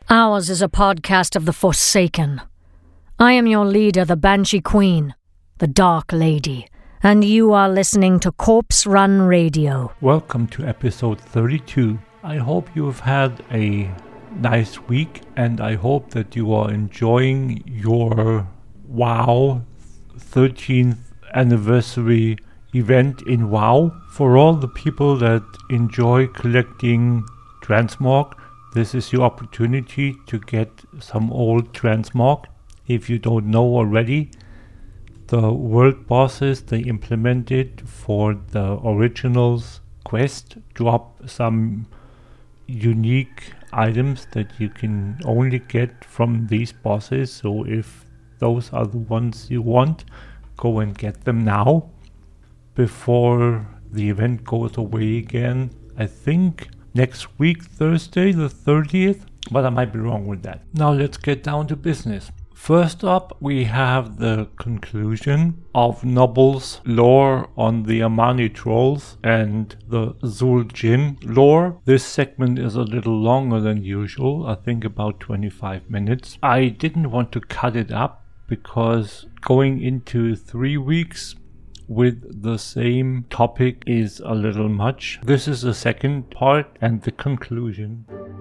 Ours is a podcast of the Forsaken. I am your leader, the Banshee Queen, the Dark Lady, and you are listening to Corpse Run Radio. Welcome to episode 32. I hope you have had a nice week, and I hope that you are enjoying your WoW 13th anniversary event in WoW. For all the people that enjoy collecting transmog, this is your opportunity to get some old transmog. If you don't know already, the world bosses they implemented for the originals quest drop some unique items that you can only get from these bosses. So if those are the ones you want, go and get them now before the event goes away again. I think next week, Thursday the 30th, but I might be wrong with that. Now let's get down to business. First up, we have the conclusion of Noble's lore on the Amani trolls and the Zul'jin lore. This segment is a little longer than usual, I think about 25 minutes. I didn't want to cut it up because going into 3 weeks with the same topic is a little much. This is the second part and the conclusion.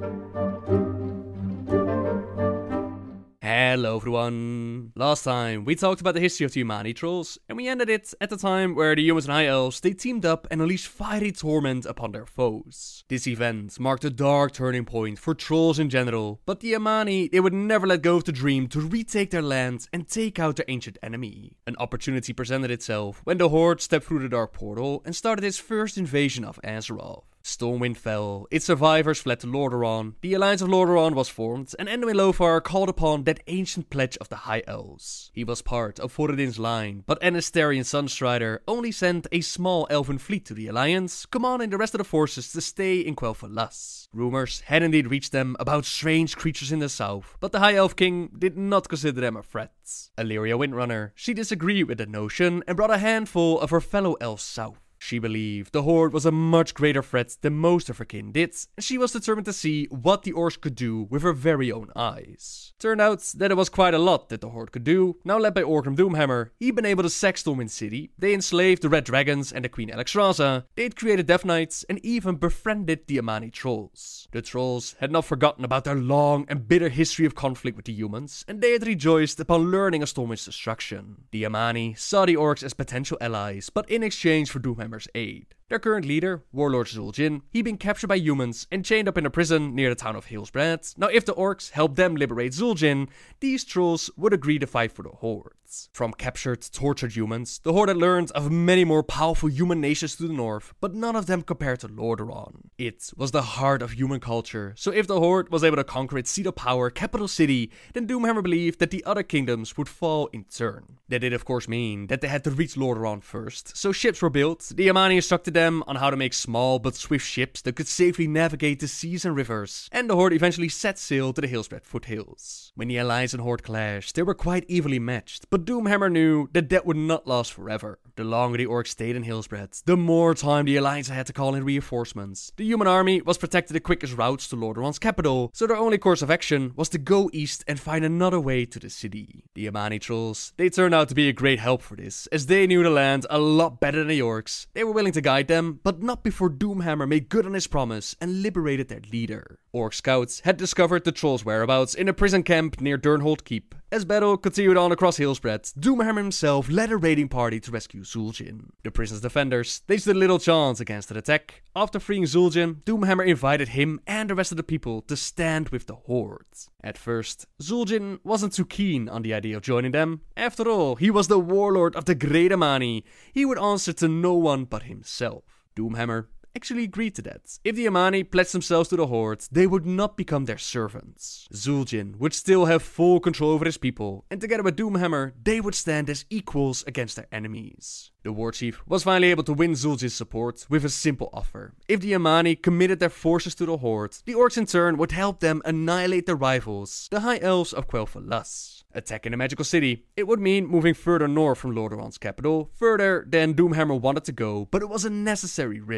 Hello everyone! Last time we talked about the history of the Amani trolls, and we ended it at the time where the humans and high elves they teamed up and unleashed fiery torment upon their foes. This event marked a dark turning point for trolls in general, but the Amani they would never let go of the dream to retake their land and take out their ancient enemy. An opportunity presented itself when the Horde stepped through the dark portal and started its first invasion of Azeroth. Stormwind fell, its survivors fled to Lordaeron, the Alliance of Lordaeron was formed, and Anduin Lothar called upon that ancient pledge of the High Elves. He was part of Thoradin's line, but Anastarian Sunstrider only sent a small elven fleet to the Alliance, commanding the rest of the forces to stay in Quel'Thalas. Rumors had indeed reached them about strange creatures in the south, but the High Elf King did not consider them a threat. Illyria Windrunner, she disagreed with the notion and brought a handful of her fellow elves south. She believed the Horde was a much greater threat than most of her kin did, and she was determined to see what the orcs could do with her very own eyes. Turned out that it was quite a lot that the Horde could do. Now led by Orgrim Doomhammer, he'd been able to sack Stormwind City, they enslaved the Red Dragons and the Queen Alexstrasza, they'd created Death Knights, and even befriended the Amani trolls. The trolls had not forgotten about their long and bitter history of conflict with the humans, and they had rejoiced upon learning of Stormwind's destruction. The Amani saw the orcs as potential allies, but in exchange for Doomhammer's aid. Their current leader, Warlord Zul'jin, he'd been captured by humans and chained up in a prison near the town of Hillsbrad. Now if the orcs helped them liberate Zul'jin, these trolls would agree to fight for the Hordes. From captured, tortured humans, the Horde had learned of many more powerful human nations to the north, but none of them compared to Lordaeron. It was the heart of human culture, so if the Horde was able to conquer its seat of power, capital city, then Doomhammer believed that the other kingdoms would fall in turn. That did of course mean that they had to reach Lordaeron first, so ships were built, the Amani instructed them on how to make small but swift ships that could safely navigate the seas and rivers, and the Horde eventually set sail to the Hillsbrad foothills. When the Alliance and Horde clashed, they were quite evenly matched, but Doomhammer knew that would not last forever. The longer the orcs stayed in Hillsbrad, the more time the Alliance had to call in reinforcements. The human army was protected the quickest routes to Lordaeron's capital, so their only course of action was to go east and find another way to the city. The Amani trolls, they turned out to be a great help for this, as they knew the land a lot better than the orcs. They were willing to guide them, but not before Doomhammer made good on his promise and liberated their leader. Orc scouts had discovered the trolls' whereabouts in a prison camp near Durnhold Keep. As battle continued on across Hillsbrad, Doomhammer himself led a raiding party to rescue Zul'jin. The prison's defenders, they stood little chance against an attack. After freeing Zul'jin, Doomhammer invited him and the rest of the people to stand with the Horde. At first, Zul'jin wasn't too keen on the idea of joining them. After all, he was the warlord of the Great Amani. He would answer to no one but himself. Doomhammer actually agreed to that. If the Amani pledged themselves to the Horde, they would not become their servants. Zul'jin would still have full control over his people, and together with Doomhammer, they would stand as equals against their enemies. The war chief was finally able to win Zul'jin's support with a simple offer. If the Amani committed their forces to the Horde, the orcs in turn would help them annihilate their rivals, the High Elves of Quel'Thalas. Attacking the magical city, it would mean moving further north from Lordaeron's capital, further than Doomhammer wanted to go, but it was a necessary risk.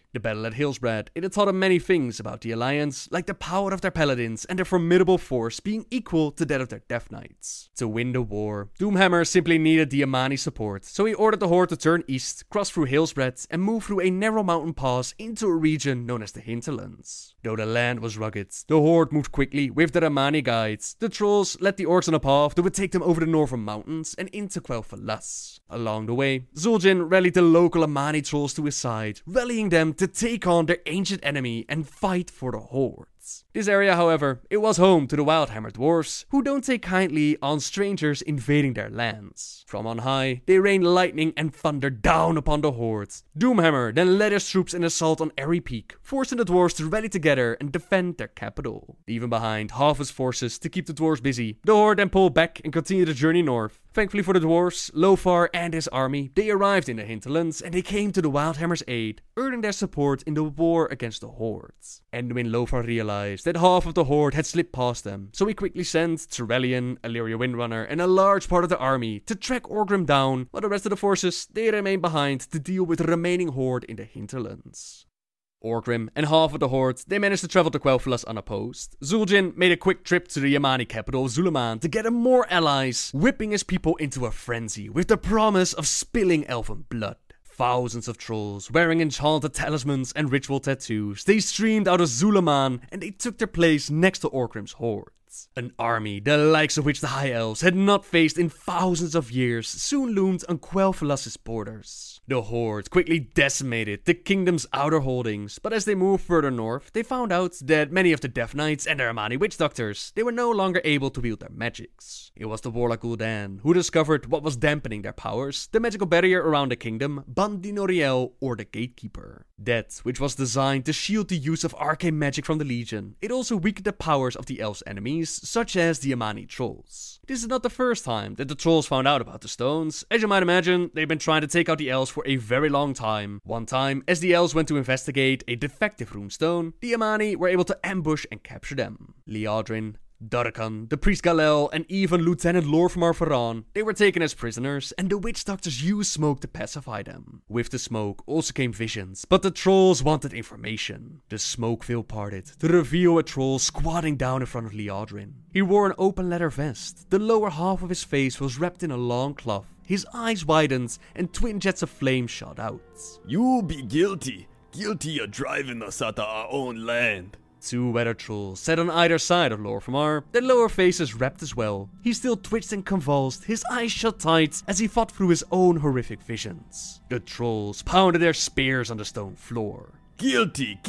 The battle at Hillsbrad, it had taught him many things about the Alliance, like the power of their paladins and their formidable force being equal to that of their Death Knights. To win the war, Doomhammer simply needed the Amani support, so he ordered the Horde to turn east, cross through Hillsbrad, and move through a narrow mountain pass into a region known as the Hinterlands. Though the land was rugged, the Horde moved quickly with their Amani guides. The trolls led the orcs on a path that would take them over the northern mountains and into Quel'Thalas. Along the way, Zul'jin rallied the local Amani trolls to his side, rallying them to take on their ancient enemy and fight for the Horde. This area, however, it was home to the Wildhammer dwarves, who don't take kindly on strangers invading their lands. From on high, they rain lightning and thunder down upon the Horde. Doomhammer then led his troops in assault on Airy Peak, forcing the dwarves to rally together and defend their capital. Leaving behind half his forces to keep the dwarves busy, the Horde then pulled back and continued the journey north. Thankfully for the dwarves, Lothar and his army, they arrived in the Hinterlands and they came to the Wildhammer's aid, earning their support in the war against the Horde. And when Lothar realized that half of the Horde had slipped past them, so he quickly sent Turelion, Illyria Windrunner, and a large part of the army to track Orgrim down, while the rest of the forces, they remained behind to deal with the remaining Horde in the Hinterlands. Orgrim and half of the Horde, they managed to travel to Quel'Thalas unopposed. Zul'jin made a quick trip to the Yamani capital of Zul'Aman to gather more allies, whipping his people into a frenzy with the promise of spilling elven blood. Thousands of trolls, wearing enchanted talismans and ritual tattoos, they streamed out of Zul'Aman and they took their place next to Orgrim's Horde. An army, the likes of which the High Elves had not faced in thousands of years, soon loomed on Quel'Thalas' borders. The Horde quickly decimated the kingdom's outer holdings, but as they moved further north, they found out that many of the Death Knights and their Amani witch doctors, they were no longer able to wield their magics. It was the warlock Gul'dan who discovered what was dampening their powers, the magical barrier around the kingdom, Bandi Noriel, or the Gatekeeper. That which was designed to shield the use of arcane magic from the Legion, it also weakened the powers of the elves' enemies, such as the Amani trolls. This is not the first time that the trolls found out about the stones. As you might imagine, they've been trying to take out the elves for a very long time. One time, as the elves went to investigate a defective runestone, the Amani were able to ambush and capture them. Liadrin, Darkan, the priest Galel, and even Lieutenant Lorfmar Faran, they were taken as prisoners, and the witch doctors used smoke to pacify them. With the smoke also came visions, but the trolls wanted information. The smoke veil parted to reveal a troll squatting down in front of Liadrin. He wore an open leather vest. The lower half of his face was wrapped in a long cloth. His eyes widened, and twin jets of flame shot out. You be guilty of driving us out of our own land. Two weather trolls sat on either side of Lorfmar, their lower faces wrapped as well. He still twitched and convulsed, his eyes shut tight as he fought through his own horrific visions. The trolls pounded their spears on the stone floor. Guilty,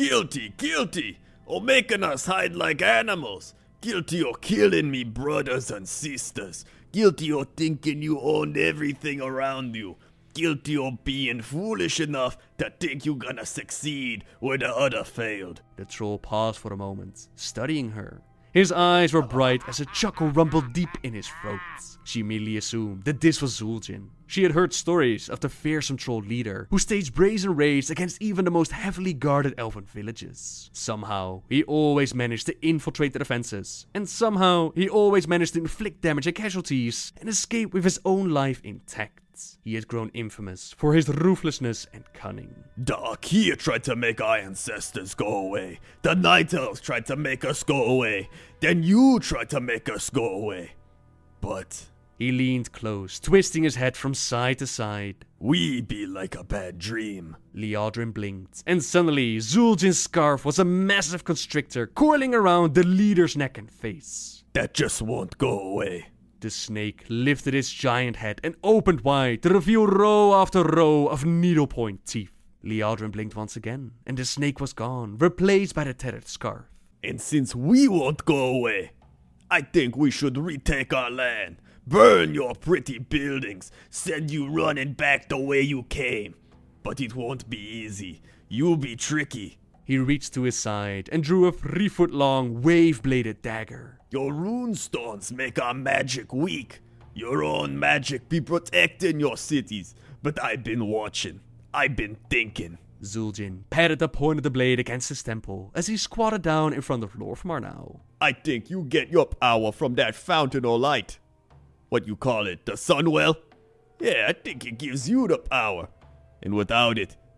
or making us hide like animals. Guilty of killing me brothers and sisters. Guilty of thinking you owned everything around you. Guilty of being foolish enough to think you're gonna succeed where the other failed. The troll paused for a moment, studying her. His eyes were bright as a chuckle rumbled deep in his throat. She immediately assumed that this was Zul'jin. She had heard stories of the fearsome troll leader who staged brazen raids against even the most heavily guarded elven villages. Somehow, he always managed to infiltrate the defenses, and somehow he always managed to inflict damage and casualties and escape with his own life intact. He had grown infamous for his ruthlessness and cunning. The Akia tried to make our ancestors go away. The Night Elves tried to make us go away. Then you tried to make us go away. But he leaned close, twisting his head from side to side. We be like a bad dream. Liadrin blinked, and suddenly Zul'jin's scarf was a massive constrictor coiling around the leader's neck and face. That just won't go away. The snake lifted its giant head and opened wide to reveal row after row of needlepoint teeth. Liadrin blinked once again, and the snake was gone, replaced by the tethered scarf. And since we won't go away, I think we should retake our land, burn your pretty buildings, send you running back the way you came. But it won't be easy. You'll be tricky. He reached to his side and drew a 3-foot-long, wave-bladed dagger. Your runestones make our magic weak. Your own magic be protecting your cities. But I've been watching. I've been thinking. Zul'jin patted the point of the blade against his temple as he squatted down in front of Lorfmar now. I think you get your power from that fountain of light. What you call it, the Sunwell? Yeah, I think it gives you the power. And without it,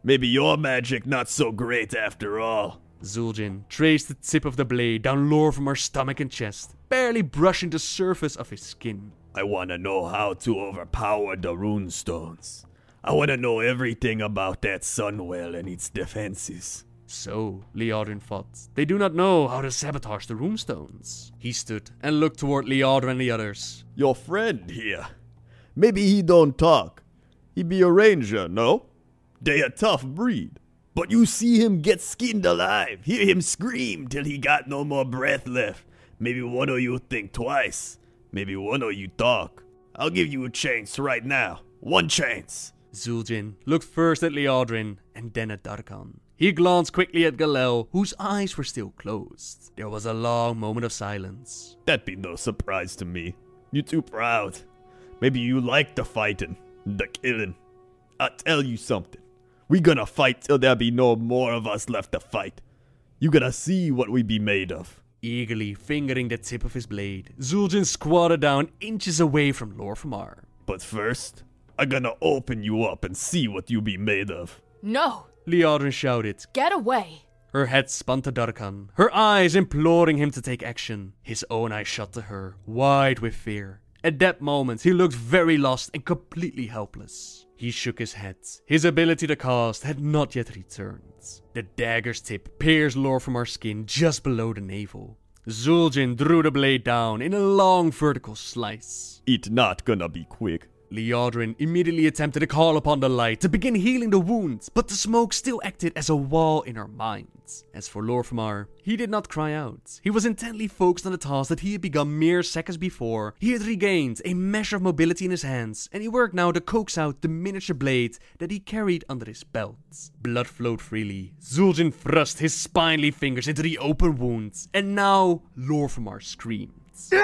Maybe your magic not so great after all. Zul'jin traced the tip of the blade down Lor'Vemar's stomach and chest, barely brushing the surface of his skin. I wanna know how to overpower the runestones. I wanna know everything about that Sunwell and its defenses. So, Liadrin thought, they do not know how to sabotage the runestones. He stood and looked toward Liadrin and the others. Your friend here. Maybe he don't talk. He be a ranger, no? They a tough breed. But you see him get skinned alive, hear him scream till he got no more breath left. Maybe one of you think twice. Maybe one of you talk. I'll give you a chance right now. One chance. Zul'jin looked first at Liadrin and then at Darkhan. He glanced quickly at Galel, whose eyes were still closed. There was a long moment of silence. That be no surprise to me. You too proud. Maybe you like the fighting, the killing. I'll tell you something. We gonna fight till there be no more of us left to fight. You gonna see what we be made of. Eagerly fingering the tip of his blade, Zul'jin squatted down inches away from Lor'Vemar. But first, I'm gonna open you up and see what you be made of. No! Liadrin shouted. Get away! Her head spun to Darkhan, her eyes imploring him to take action. His own eyes shot to her, wide with fear. At that moment, he looked very lost and completely helpless. He shook his head. His ability to cast had not yet returned. The dagger's tip pierced Lor'Vemar's skin just below the navel. Zul'jin drew the blade down in a long vertical slice. It not gonna be quick. Liadrin immediately attempted to call upon the light to begin healing the wounds, but the smoke still acted as a wall in her mind. As for Lor'Vemar, he did not cry out. He was intently focused on the task that he had begun mere seconds before. He had regained a measure of mobility in his hands, and he worked now to coax out the miniature blade that he carried under his belt. Blood flowed freely. Zul'jin thrust his spindly fingers into the open wound, and now Lor'Vemar screamed.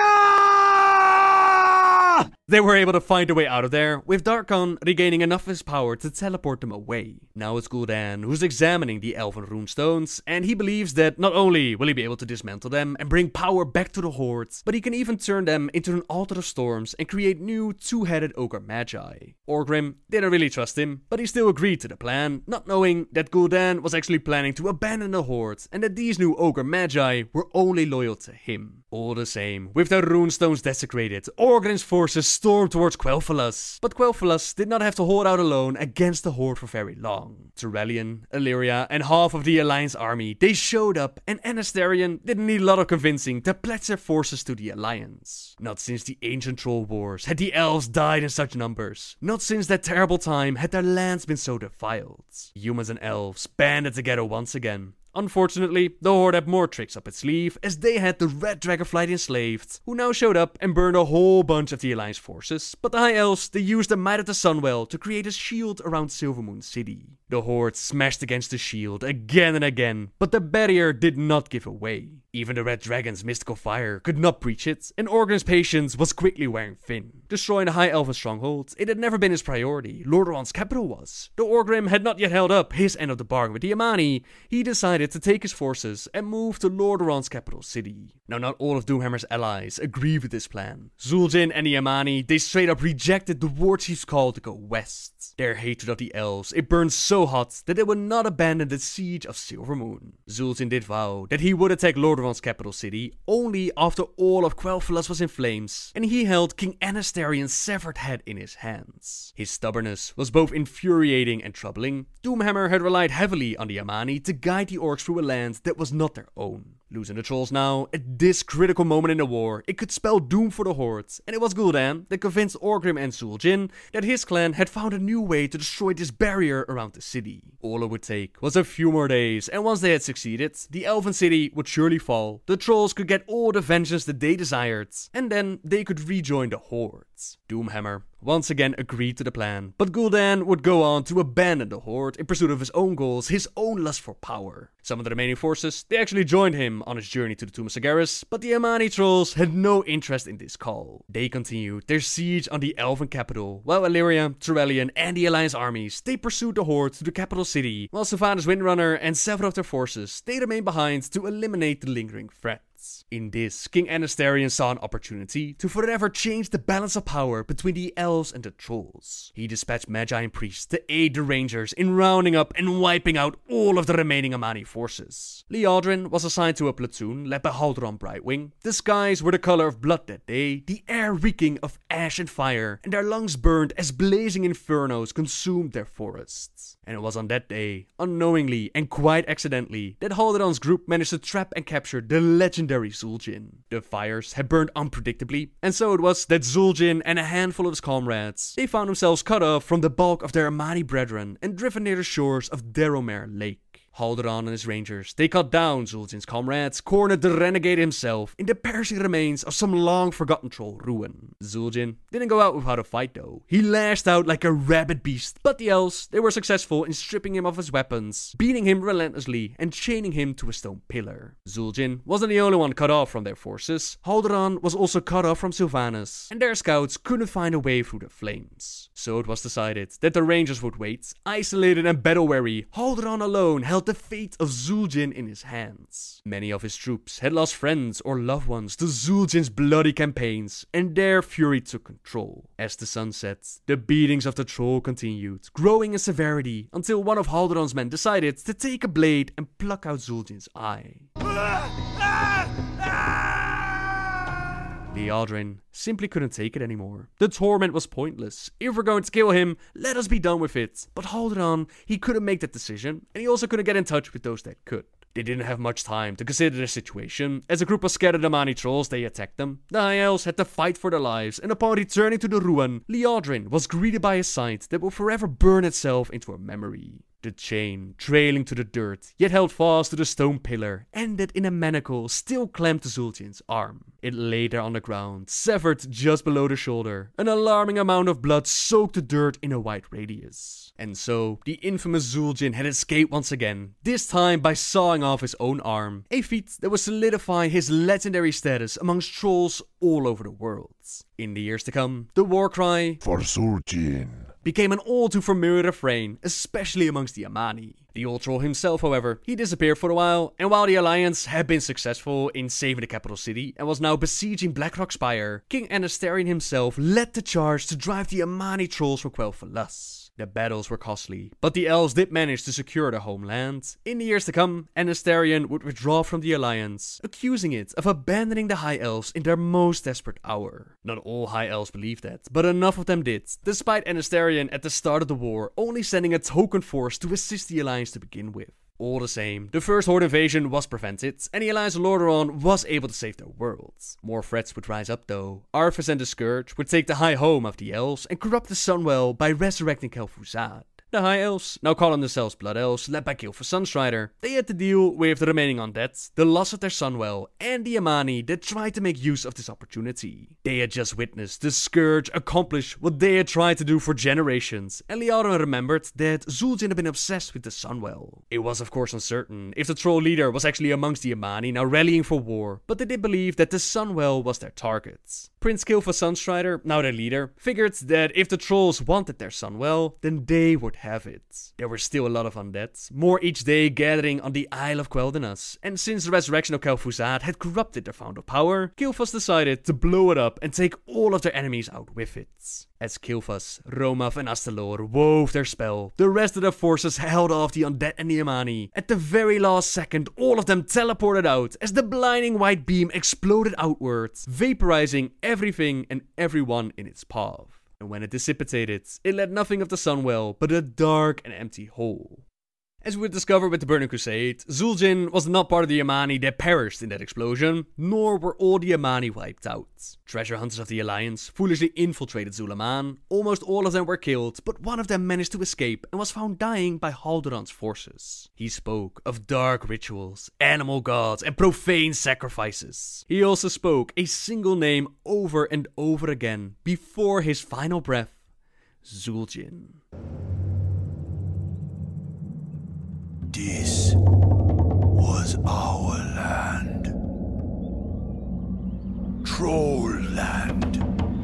They were able to find a way out of there, with Darkhan regaining enough of his power to teleport them away. Now it's Gul'dan who's examining the elven runestones, and he believes that not only will he be able to dismantle them and bring power back to the Horde, but he can even turn them into an altar of storms and create new two-headed ogre magi. Orgrim didn't really trust him, but he still agreed to the plan, not knowing that Gul'dan was actually planning to abandon the Horde, and that these new ogre magi were only loyal to him. All the same, with their runestones desecrated, Orgrim's forces stormed towards Quel'Thalas, but Quel'Thalas did not have to hold out alone against the Horde for very long. Turellian, Illyria, and half of the Alliance army, they showed up, and Anasterion didn't need a lot of convincing to pledge their forces to the Alliance. Not since the ancient troll wars had the elves died in such numbers. Not since that terrible time had their lands been so defiled. Humans and elves banded together once again. Unfortunately, the Horde had more tricks up its sleeve, as they had the Red Dragonflight enslaved, who now showed up and burned a whole bunch of the Alliance forces, but the High Elves, they used the might of the Sunwell to create a shield around Silvermoon City. The Horde smashed against the shield again and again, but the barrier did not give away. Even the Red Dragon's mystical fire could not breach it, and Orgrim's patience was quickly wearing thin. Destroying the High Elven stronghold, it had never been his priority. Lordaeron's capital was. Though Orgrim had not yet held up his end of the bargain with the Amani, he decided to take his forces and move to Lordaeron's capital city. Now, not all of Doomhammer's allies agreed with this plan. Zul'jin and the Amani, they straight up rejected the Warchief's call to go west. Their hatred of the elves, it burned so hot that they would not abandon the siege of Silvermoon. Zul'jin did vow that he would attack Lordaeron's capital city only after all of Quel'Thalas was in flames, and he held King Anastarion's severed head in his hands. His stubbornness was both infuriating and troubling. Doomhammer had relied heavily on the Amani to guide the orcs through a land that was not their own. Losing the trolls now, at this critical moment in the war, it could spell doom for the Horde, and it was Gul'dan that convinced Orgrim and Zul'jin that his clan had found a new way to destroy this barrier around the city. All it would take was a few more days, and once they had succeeded, the elven city would surely fall, the trolls could get all the vengeance that they desired, and then they could rejoin the Horde. Doomhammer once again agreed to the plan, but Gul'dan would go on to abandon the Horde in pursuit of his own goals, his own lust for power. Some of the remaining forces, they actually joined him on his journey to the Tomb of Sargeras, but the Amani trolls had no interest in this call. They continued their siege on the elven capital, while Illyria, Turellian, and the Alliance armies, they pursued the Horde to the capital city, while Sylvanas Windrunner and several of their forces, they remained behind to eliminate the lingering threat. In this, King Anastarion saw an opportunity to forever change the balance of power between the elves and the trolls. He dispatched magi and priests to aid the rangers in rounding up and wiping out all of the remaining Amani forces. Liadrin was assigned to a platoon led by Haldoran Brightwing. The skies were the color of blood that day, the air reeking of ash and fire, and their lungs burned as blazing infernos consumed their forests. And it was on that day, unknowingly and quite accidentally, that Haldoran's group managed to trap and capture the legendary Zul'jin. The fires had burned unpredictably, and so it was that Zul'jin and a handful of his comrades, they found themselves cut off from the bulk of their Amani brethren and driven near the shores of Darromer Lake. Haldoran and his rangers, they cut down Zul'jin's comrades, cornered the renegade himself in the perishing remains of some long-forgotten troll ruin. Zul'jin didn't go out without a fight though. He lashed out like a rabid beast, but the elves, they were successful in stripping him of his weapons, beating him relentlessly and chaining him to a stone pillar. Zul'jin wasn't the only one cut off from their forces. Haldoran was also cut off from Sylvanas, and their scouts couldn't find a way through the flames. So it was decided that the rangers would wait. Isolated and battle-weary, Haldoran alone held the fate of Zul'jin in his hands. Many of his troops had lost friends or loved ones to Zul'jin's bloody campaigns, and their fury took control. As the sun set, the beatings of the troll continued, growing in severity until one of Haldoran's men decided to take a blade and pluck out Zul'jin's eye. Liadrin simply couldn't take it anymore. The torment was pointless. If we're going to kill him, let us be done with it. But Haldoran, he couldn't make that decision, and he also couldn't get in touch with those that could. They didn't have much time to consider the situation. As a group of scattered Amani trolls, they attacked them. The High Elves had to fight for their lives, and upon returning to the ruin, Liadrin was greeted by a sight that will forever burn itself into her memory. The chain, trailing to the dirt, yet held fast to the stone pillar, ended in a manacle still clamped to Zul'jin's arm. It lay there on the ground, severed just below the shoulder. An alarming amount of blood soaked the dirt in a wide radius. And so, the infamous Zul'jin had escaped once again, this time by sawing off his own arm, a feat that would solidify his legendary status amongst trolls all over the world. In the years to come, the war cry for Zul'jin became an all too familiar refrain, especially amongst the Amani. The old troll himself, however, he disappeared for a while, and while the Alliance had been successful in saving the capital city and was now besieging Blackrock Spire, King Anastarion himself led the charge to drive the Amani trolls from Quel'Thalas. The battles were costly, but the elves did manage to secure their homeland. In the years to come, Anastarion would withdraw from the Alliance, accusing it of abandoning the High Elves in their most desperate hour. Not all High Elves believed that, but enough of them did, despite Anastarion at the start of the war only sending a token force to assist the Alliance to begin with. All the same, the first Horde invasion was prevented, and the Alliance of Lordaeron was able to save their world. More threats would rise up though. Arthas and the Scourge would take the High Home of the Elves and corrupt the Sunwell by resurrecting Kel'Thuzad. The High Elves, now calling themselves Blood Elves, led by Gilfer Sunstrider, they had to deal with the remaining undead, the loss of their Sunwell, and the Amani that tried to make use of this opportunity. They had just witnessed the Scourge accomplish what they had tried to do for generations, and Liadrin remembered that Zul'jin had been obsessed with the Sunwell. It was of course uncertain if the troll leader was actually amongst the Amani now rallying for war, but they did believe that the Sunwell was their target. Prince Gilfer Sunstrider, now their leader, figured that if the trolls wanted their Sunwell, then they would have it. There were still a lot of undead, more each day gathering on the Isle of Quel'Thanas, and since the resurrection of Kel'Thuzad had corrupted their fount of power, Gilfas decided to blow it up and take all of their enemies out with it. As Gilfas, Romath and Astalor wove their spell, the rest of their forces held off the undead and the Amani. At the very last second, all of them teleported out as the blinding white beam exploded outwards, vaporizing everything and everyone in its path. And when it dissipated, it left nothing of the Sunwell but a dark and empty hole. As we would discover with the Burning Crusade, Zul'jin was not part of the Amani that perished in that explosion, nor were all the Amani wiped out. Treasure hunters of the Alliance foolishly infiltrated Zul'Aman. Almost all of them were killed, but one of them managed to escape and was found dying by Haldoran's forces. He spoke of dark rituals, animal gods, and profane sacrifices. He also spoke a single name over and over again before his final breath: Zul'jin. This was our land. Troll land.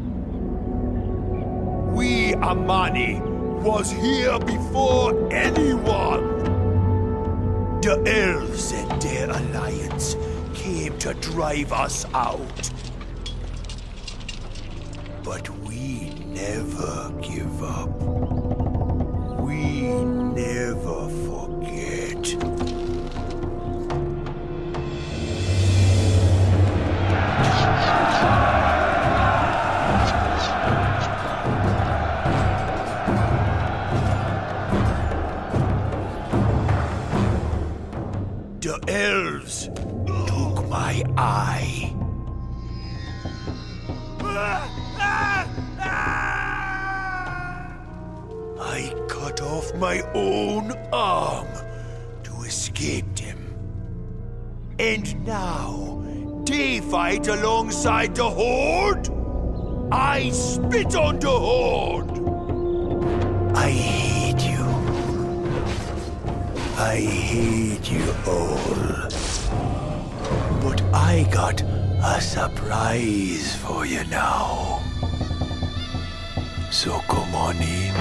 We Amani was here before anyone. The elves and their alliance came to drive us out. But we never give up. We never forget. The elves took my eye. I cut off my own arm to escape them. And now they fight alongside the Horde? I spit on the Horde! I hate you. I hate you all. But I got a surprise for you now. So come on in.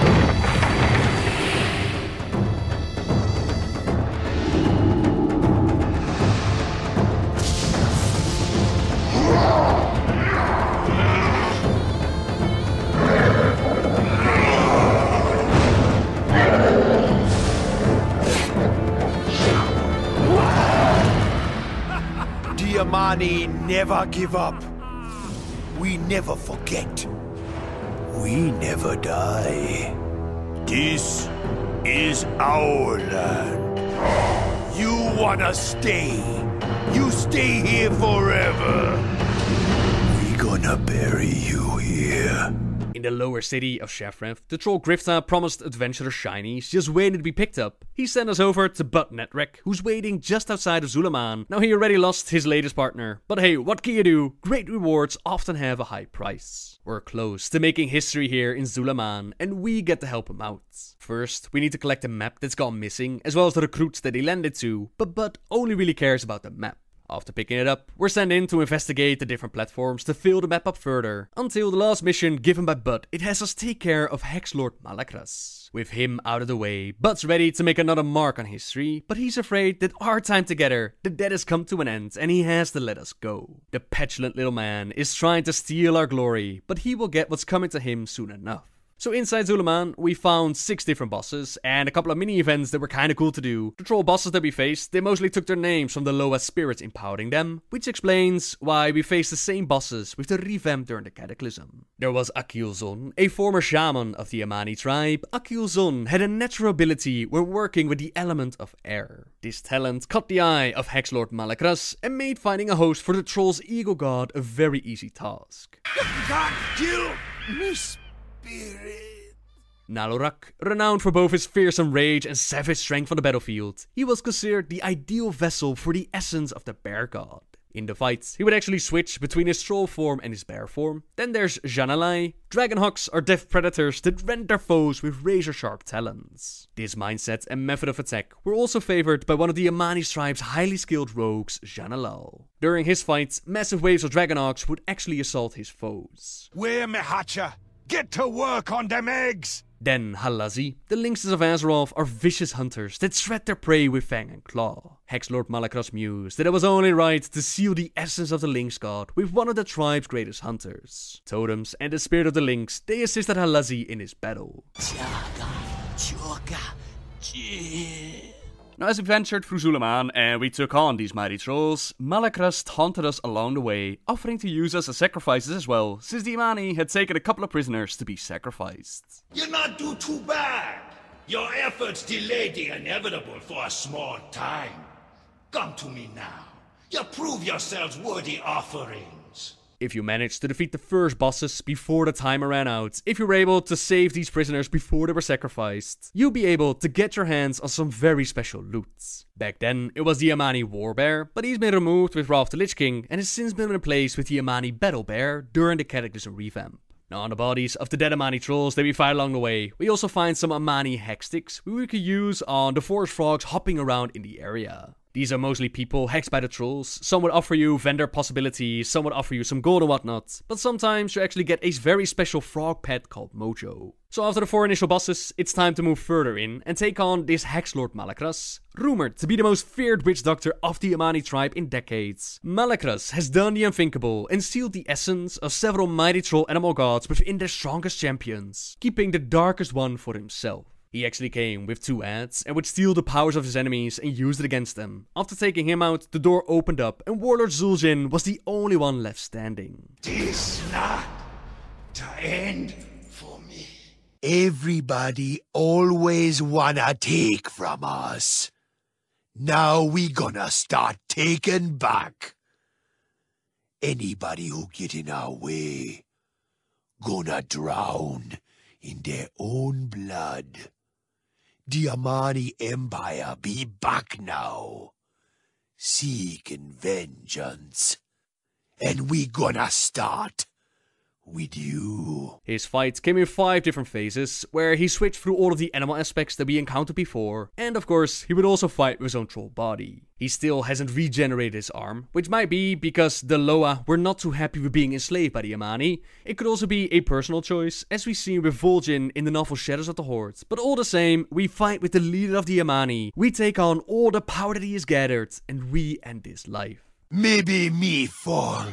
The Amani never give up. We never forget. We never die. This is our land. You wanna stay? You stay here forever. We gonna bury you here. In the lower city of Shefref, the troll Grifta promised adventurer shinies just waiting to be picked up. He sent us over to Bud Netrek, who's waiting just outside of Zulaman. Now he already lost his latest partner, but hey, what can you do? Great rewards often have a high price. We're close to making history here in Zulaman, and we get to help him out. First, we need to collect a map that's gone missing, as well as the recruits that he landed to, but Bud only really cares about the map. After picking it up, we're sent in to investigate the different platforms to fill the map up further. Until the last mission given by Bud, it has us take care of Hexlord Malakras. With him out of the way, Bud's ready to make another mark on history, but he's afraid that our time together, that has come to an end and he has to let us go. The petulant little man is trying to steal our glory, but he will get what's coming to him soon enough. So inside Zulaman, we found 6 different bosses and a couple of mini-events that were kinda cool to do. The troll bosses that we faced, they mostly took their names from the lowest spirits empowering them, which explains why we faced the same bosses with the revamp during the Cataclysm. There was Akilzon, a former shaman of the Amani tribe. Akilzon had a natural ability when working with the element of air. This talent caught the eye of Hexlord Malakras and made finding a host for the troll's ego god a very easy task. God, kill me. Nalorak, renowned for both his fearsome rage and savage strength on the battlefield, he was considered the ideal vessel for the essence of the bear god. In the fights, he would actually switch between his troll form and his bear form. Then there's Janalai. Dragonhawks are death predators that rend their foes with razor-sharp talons. This mindset and method of attack were also favored by one of the Amani tribe's highly skilled rogues, Janalal. During his fights, massive waves of Dragonhawks would actually assault his foes. Where me hatcha? Get to work on them eggs! Then Halazi. The Lynxes of Azeroth are vicious hunters that shred their prey with fang and claw. Hexlord Malakras mused that it was only right to seal the essence of the Lynx god with one of the tribe's greatest hunters. Totems and the spirit of the Lynx, they assisted Halazi in his battle. Now, as we ventured through Zulaman and we took on these mighty trolls, Malakras taunted us along the way, offering to use us as sacrifices as well, since the Amani had taken a couple of prisoners to be sacrificed. You're not do too bad. Your efforts delayed the inevitable for a small time. Come to me now. You prove yourselves worthy offerings. If you managed to defeat the first bosses before the timer ran out, if you were able to save these prisoners before they were sacrificed, you'll be able to get your hands on some very special loot. Back then, it was the Amani Warbear, but he's been removed with Wrath of the Lich King and has since been replaced with the Amani Battle Bear during the Cataclysm revamp. Now, on the bodies of the dead Amani trolls that we fight along the way, we also find some Amani Hexsticks we could use on the forest frogs hopping around in the area. These are mostly people hexed by the trolls. Some would offer you vendor possibilities, some would offer you some gold and whatnot, but sometimes you actually get a very special frog pet called Mojo. So after the 4 initial bosses, it's time to move further in and take on this Hex Lord Malakras, rumored to be the most feared witch doctor of the Amani tribe in decades. Malakras has done the unthinkable and sealed the essence of several mighty troll animal gods within their strongest champions, keeping the darkest one for himself. He actually came with 2 ads and would steal the powers of his enemies and use it against them. After taking him out, the door opened up and Warlord Zul'jin was the only one left standing. This not the end for me. Everybody always wanna take from us. Now we gonna start taking back. Anybody who get in our way, gonna drown in their own blood. The Amani Empire be back now, seeking vengeance, and we gonna start with you. His fight came in 5 different phases, where he switched through all of the animal aspects that we encountered before, and of course, he would also fight with his own troll body. He still hasn't regenerated his arm, which might be because the Loa were not too happy with being enslaved by the Amani. It could also be a personal choice, as we see with Vol'jin in the novel Shadows of the Horde. But all the same, we fight with the leader of the Amani, we take on all the power that he has gathered, and we end his life. Maybe me fall,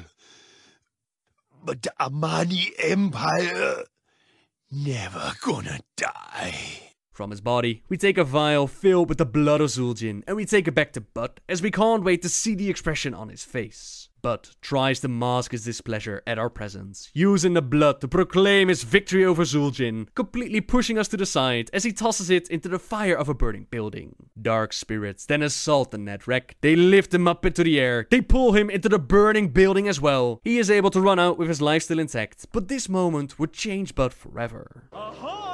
but the Amani Empire never gonna die. From his body, we take a vial filled with the blood of Zul'jin, and we take it back to Bud, as we can't wait to see the expression on his face. Bud tries to mask his displeasure at our presence, using the blood to proclaim his victory over Zul'jin, completely pushing us to the side as he tosses it into the fire of a burning building. Dark spirits then assault the Netrek, they lift him up into the air, they pull him into the burning building as well. He is able to run out with his life still intact, but this moment would change Bud forever. Ahoy!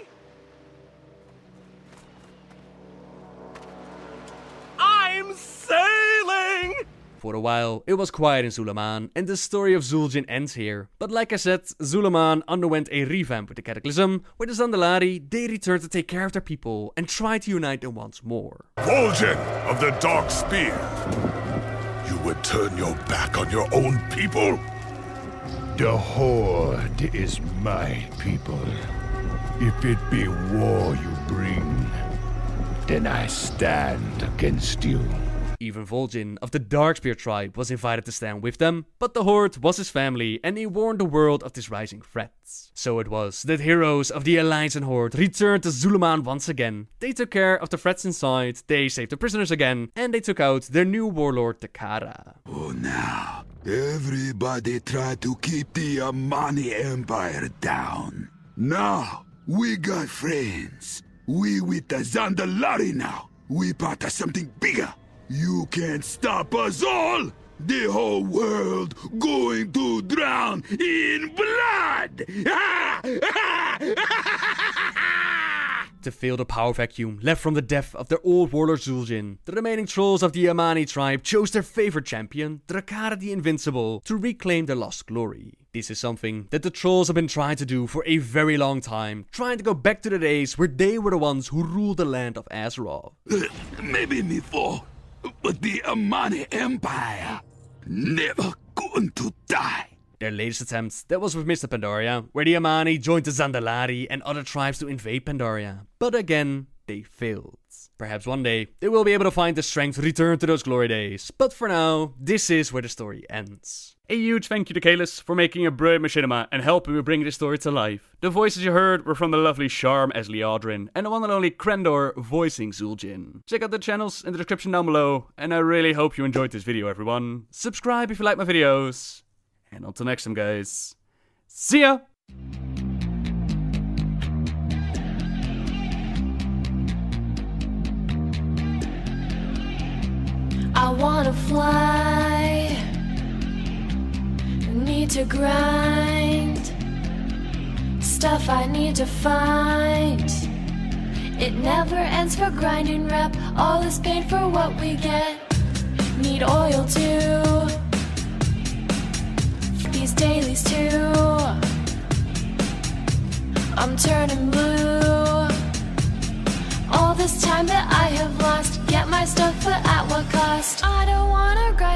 I'm sailing! For a while, it was quiet in Zulaman, and the story of Zul'jin ends here. But like I said, Zulaman underwent a revamp with the Cataclysm, where the Zandalari, they returned to take care of their people and try to unite them once more. Vol'jin of the Dark Spear, you would turn your back on your own people? The Horde is my people. If it be war you bring, then I stand against you. Even Vol'jin of the Darkspear tribe was invited to stand with them, but the Horde was his family and he warned the world of this rising threat. So it was that heroes of the Alliance and Horde returned to Zuluman once again. They took care of the threats inside, they saved the prisoners again, and they took out their new warlord Takara. Oh, now everybody try to keep the Amani Empire down. Now we got friends. We with the Zandalari now. We part of something bigger. You can't stop us all! The whole world going to drown in blood! To fill the power vacuum left from the death of their old warlord Zul'jin, the remaining trolls of the Amani tribe chose their favorite champion, Drakara the Invincible, to reclaim their lost glory. This is something that the trolls have been trying to do for a very long time, trying to go back to the days where they were the ones who ruled the land of Azeroth. Maybe me fall, but the Amani Empire never going to die. Their latest attempt, that was with Mr. Pandaria, where the Amani joined the Zandalari and other tribes to invade Pandaria. But again, they failed. Perhaps one day, they will be able to find the strength to return to those glory days. But for now, this is where the story ends. A huge thank you to Kalis for making a brilliant machinima and helping me bring this story to life. The voices you heard were from the lovely Charm as Liadrin and the one and only Krendor voicing Zul'jin. Check out the channels in the description down below, and I really hope you enjoyed this video, everyone. Subscribe if you like my videos. And until next time, guys. See ya! I wanna fly, need to grind, stuff I need to find. It never ends for grinding rep, all this pain for what we get. Need oil too, these dailies too. I'm turning blue. All this time that I have lost, get my stuff, but at what cost?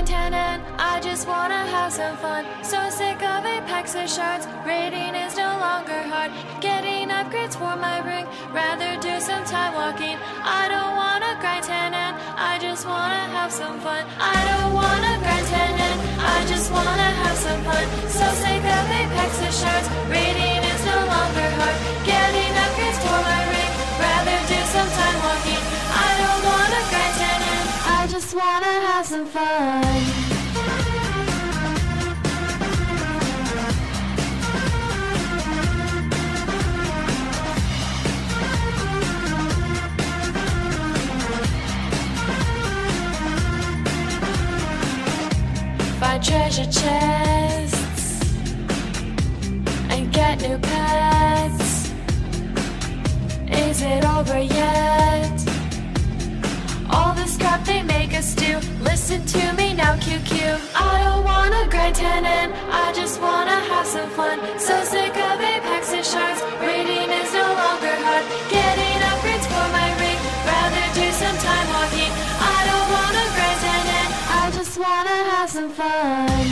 grinding, I just wanna have some fun. So sick of Apex shards, raiding is no longer hard. Getting upgrades for my ring, rather do some time walking. I don't wanna grind and I just wanna have some fun. I don't wanna grind and I just wanna have some fun. So sick of Apex shards, raiding is no longer hard. Getting upgrades for my ring, rather do some time walking. I don't wanna grind and I just wanna have some fun. Find treasure chests and get new pets. Is it over yet? All the crap they make us do. Listen to me now, QQ. I don't wanna grind and I just wanna have some fun. So sick of Apex and shards, raiding is no longer hard. Getting upgrades for my ring, rather do some time walking. I don't wanna grind and I just wanna have some fun.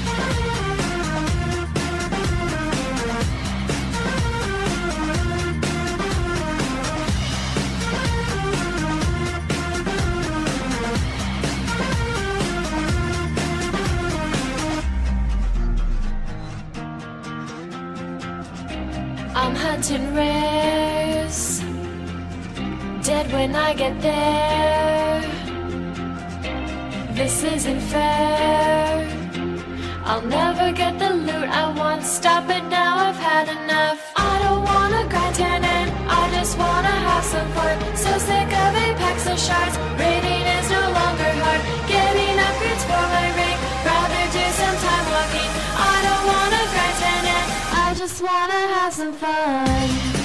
I'm hunting rares, dead when I get there. This isn't fair. I'll never get the loot I want. Stop it now, I've had enough. I don't wanna grind and I just wanna have some fun. So sick of Apex and shards, raiding is no longer hard. Getting upgrades for my ring, rather do some time walking. I don't wanna grind and I just wanna have some fun.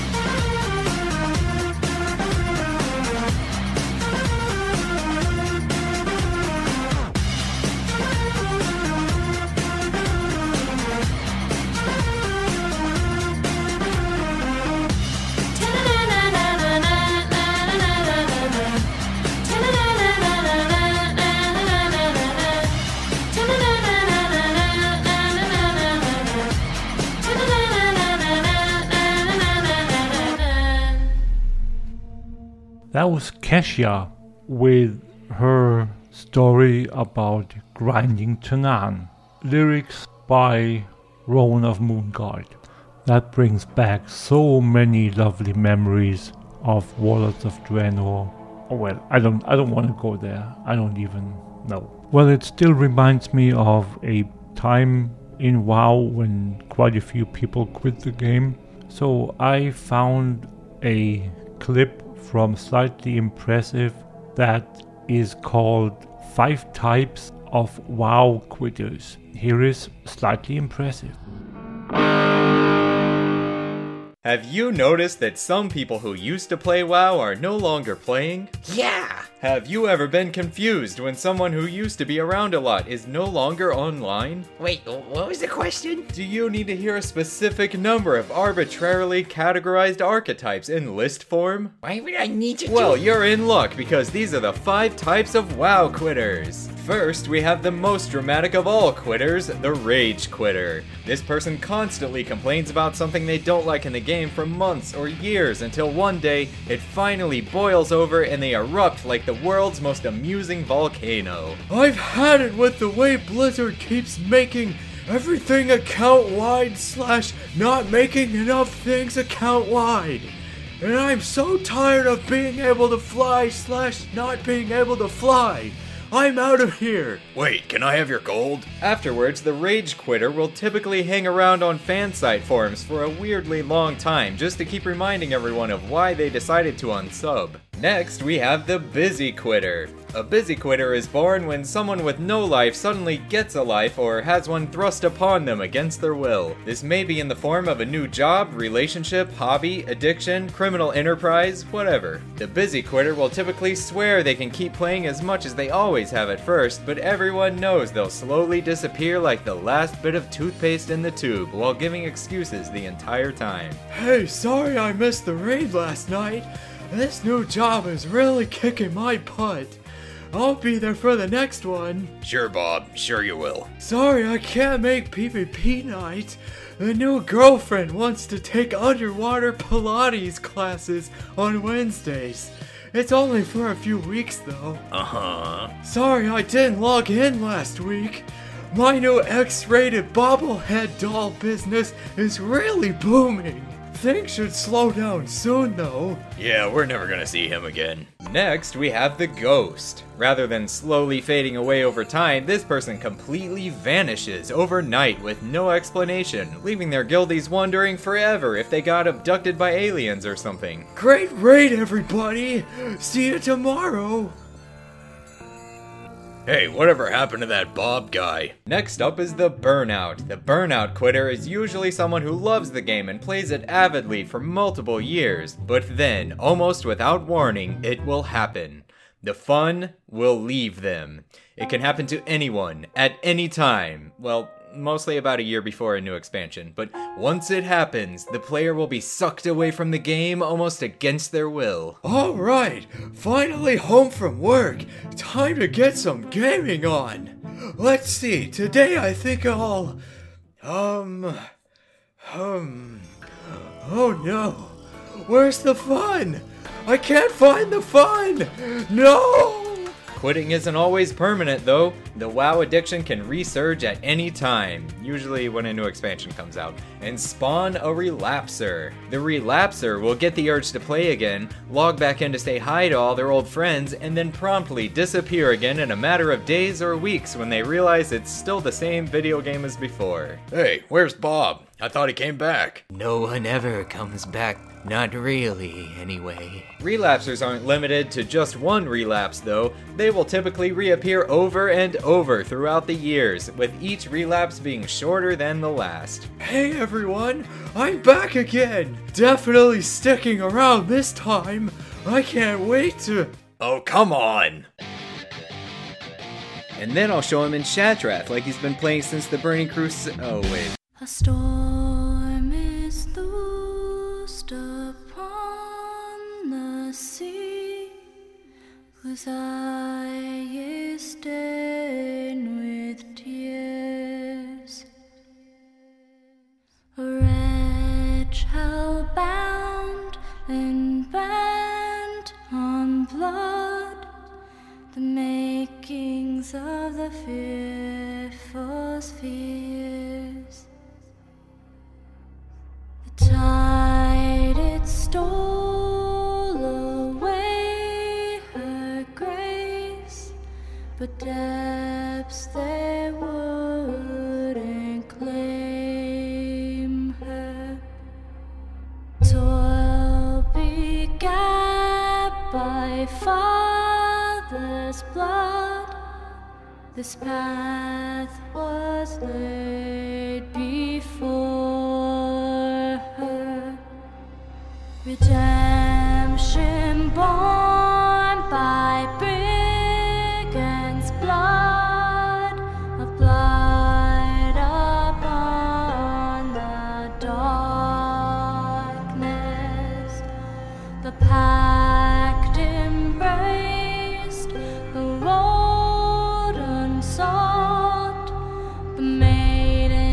That was Kesha with her story about grinding Tanaan. Lyrics by Rowan of Moonguard. That brings back so many lovely memories of Warlords of Draenor. Oh well, I don't want to go there. I don't even know. Well, it still reminds me of a time in WoW when quite a few people quit the game. So I found a clip from Slightly Impressive that is called 5 Types of WoW Quitters. Here is Slightly Impressive. Have you noticed that some people who used to play WoW are no longer playing? Yeah! Have you ever been confused when someone who used to be around a lot is no longer online? Wait, what was the question? Do you need to hear a specific number of arbitrarily categorized archetypes in list form? Why would I need to Well, you're in luck because these are the 5 types of WoW quitters. First, we have the most dramatic of all quitters, the Rage Quitter. This person constantly complains about something they don't like in the game for months or years until one day, it finally boils over and they erupt like the world's most amusing volcano. I've had it with the way Blizzard keeps making everything account-wide / not making enough things account-wide. And I'm so tired of being able to fly / not being able to fly. I'm out of here! Wait, can I have your gold? Afterwards, the Rage Quitter will typically hang around on fansite forums for a weirdly long time just to keep reminding everyone of why they decided to unsub. Next, we have the Busy Quitter. A Busy Quitter is born when someone with no life suddenly gets a life or has one thrust upon them against their will. This may be in the form of a new job, relationship, hobby, addiction, criminal enterprise, whatever. The Busy Quitter will typically swear they can keep playing as much as they always have at first, but everyone knows they'll slowly disappear like the last bit of toothpaste in the tube while giving excuses the entire time. Hey, sorry I missed the raid last night. This new job is really kicking my butt. I'll be there for the next one. Sure, Bob. Sure you will. Sorry, I can't make PvP night. The new girlfriend wants to take underwater Pilates classes on Wednesdays. It's only for a few weeks, though. Uh-huh. Sorry I didn't log in last week. My new X-rated bobblehead doll business is really booming. Things should slow down soon, though. Yeah, we're never gonna see him again. Next, we have the Ghost. Rather than slowly fading away over time, this person completely vanishes overnight with no explanation, leaving their guildies wondering forever if they got abducted by aliens or something. Great raid, everybody! See you tomorrow! Hey, whatever happened to that Bob guy? Next up is the Burnout. The Burnout quitter is usually someone who loves the game and plays it avidly for multiple years, but then, almost without warning, it will happen. The fun will leave them. It can happen to anyone, at any time. Well, mostly about a year before a new expansion, but once it happens, the player will be sucked away from the game almost against their will. Alright, finally home from work. Time to get some gaming on. Let's see, today I think I'll... Oh no, where's the fun? I can't find the fun! No! Quitting isn't always permanent, though. The WoW addiction can resurge at any time, usually when a new expansion comes out, and spawn a relapser. The relapser will get the urge to play again, log back in to say hi to all their old friends, and then promptly disappear again in a matter of days or weeks when they realize it's still the same video game as before. Hey, where's Bob? I thought he came back. No one ever comes back. Not really, anyway. Relapsers aren't limited to just one relapse, though. They will typically reappear over and over throughout the years, with each relapse being shorter than the last. Hey everyone, I'm back again! Definitely sticking around this time. I can't wait to... Oh, come on! And then I'll show him in Shatrath like he's been playing since the Burning Crusade. Oh, wait. A storm is loosed upon the sea, whose eye is stained with tears. A wretch hell-bound and bent on blood, the makings of the fearful spheres. The tide, it stole away her grace, but depths they wouldn't claim her. Toil begat by father's blood, this path was laid before her. Redemption born by brigand's blood, a blight upon the darkness. The pact embraced, the road unsought, the maiden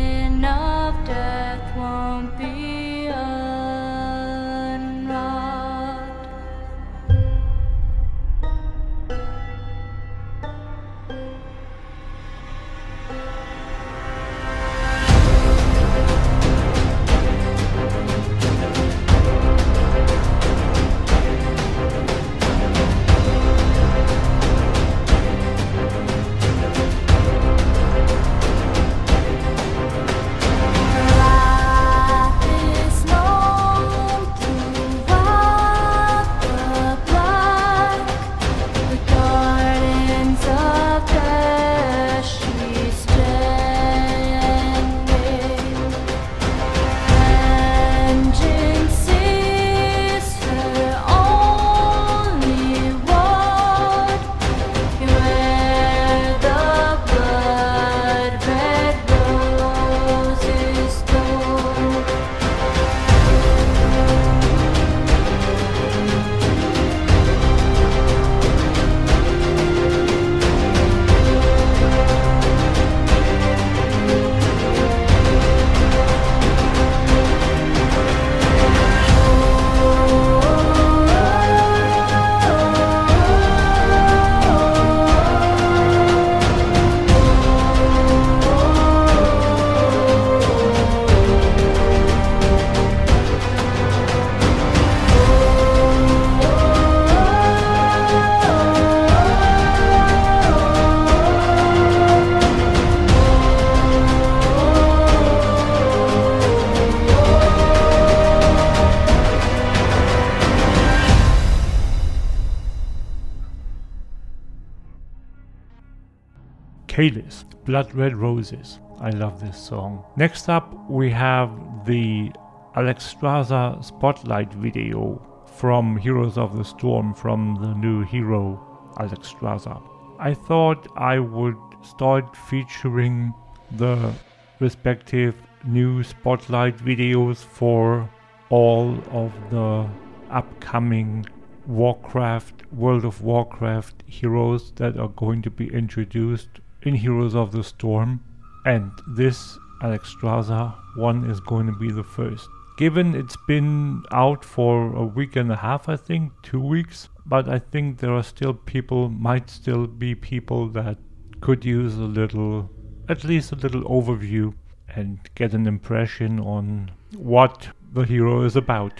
Kalis, Blood Red Roses. I love this song. Next up, we have the Alexstrasza Spotlight video from Heroes of the Storm, from the new hero Alexstrasza. I thought I would start featuring the respective new Spotlight videos for all of the upcoming World of Warcraft heroes that are going to be introduced in Heroes of the Storm, and this Alexstrasza one is going to be the first. Given it's been out for a week and a half, I think, 2 weeks, but I think there are might still be people that could use at least a little overview and get an impression on what the hero is about.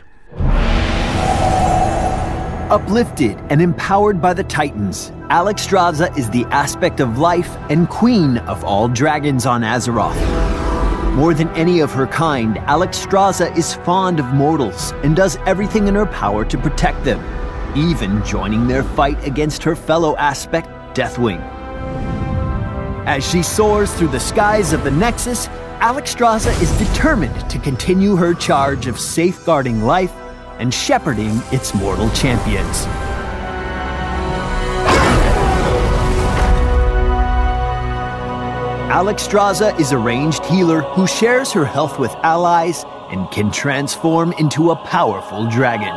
Uplifted and empowered by the Titans, Alexstrasza is the aspect of life and queen of all dragons on Azeroth. More than any of her kind, Alexstrasza is fond of mortals and does everything in her power to protect them, even joining their fight against her fellow aspect, Deathwing. As she soars through the skies of the Nexus, Alexstrasza is determined to continue her charge of safeguarding life and shepherding its mortal champions. Alexstrasza is a ranged healer who shares her health with allies and can transform into a powerful dragon.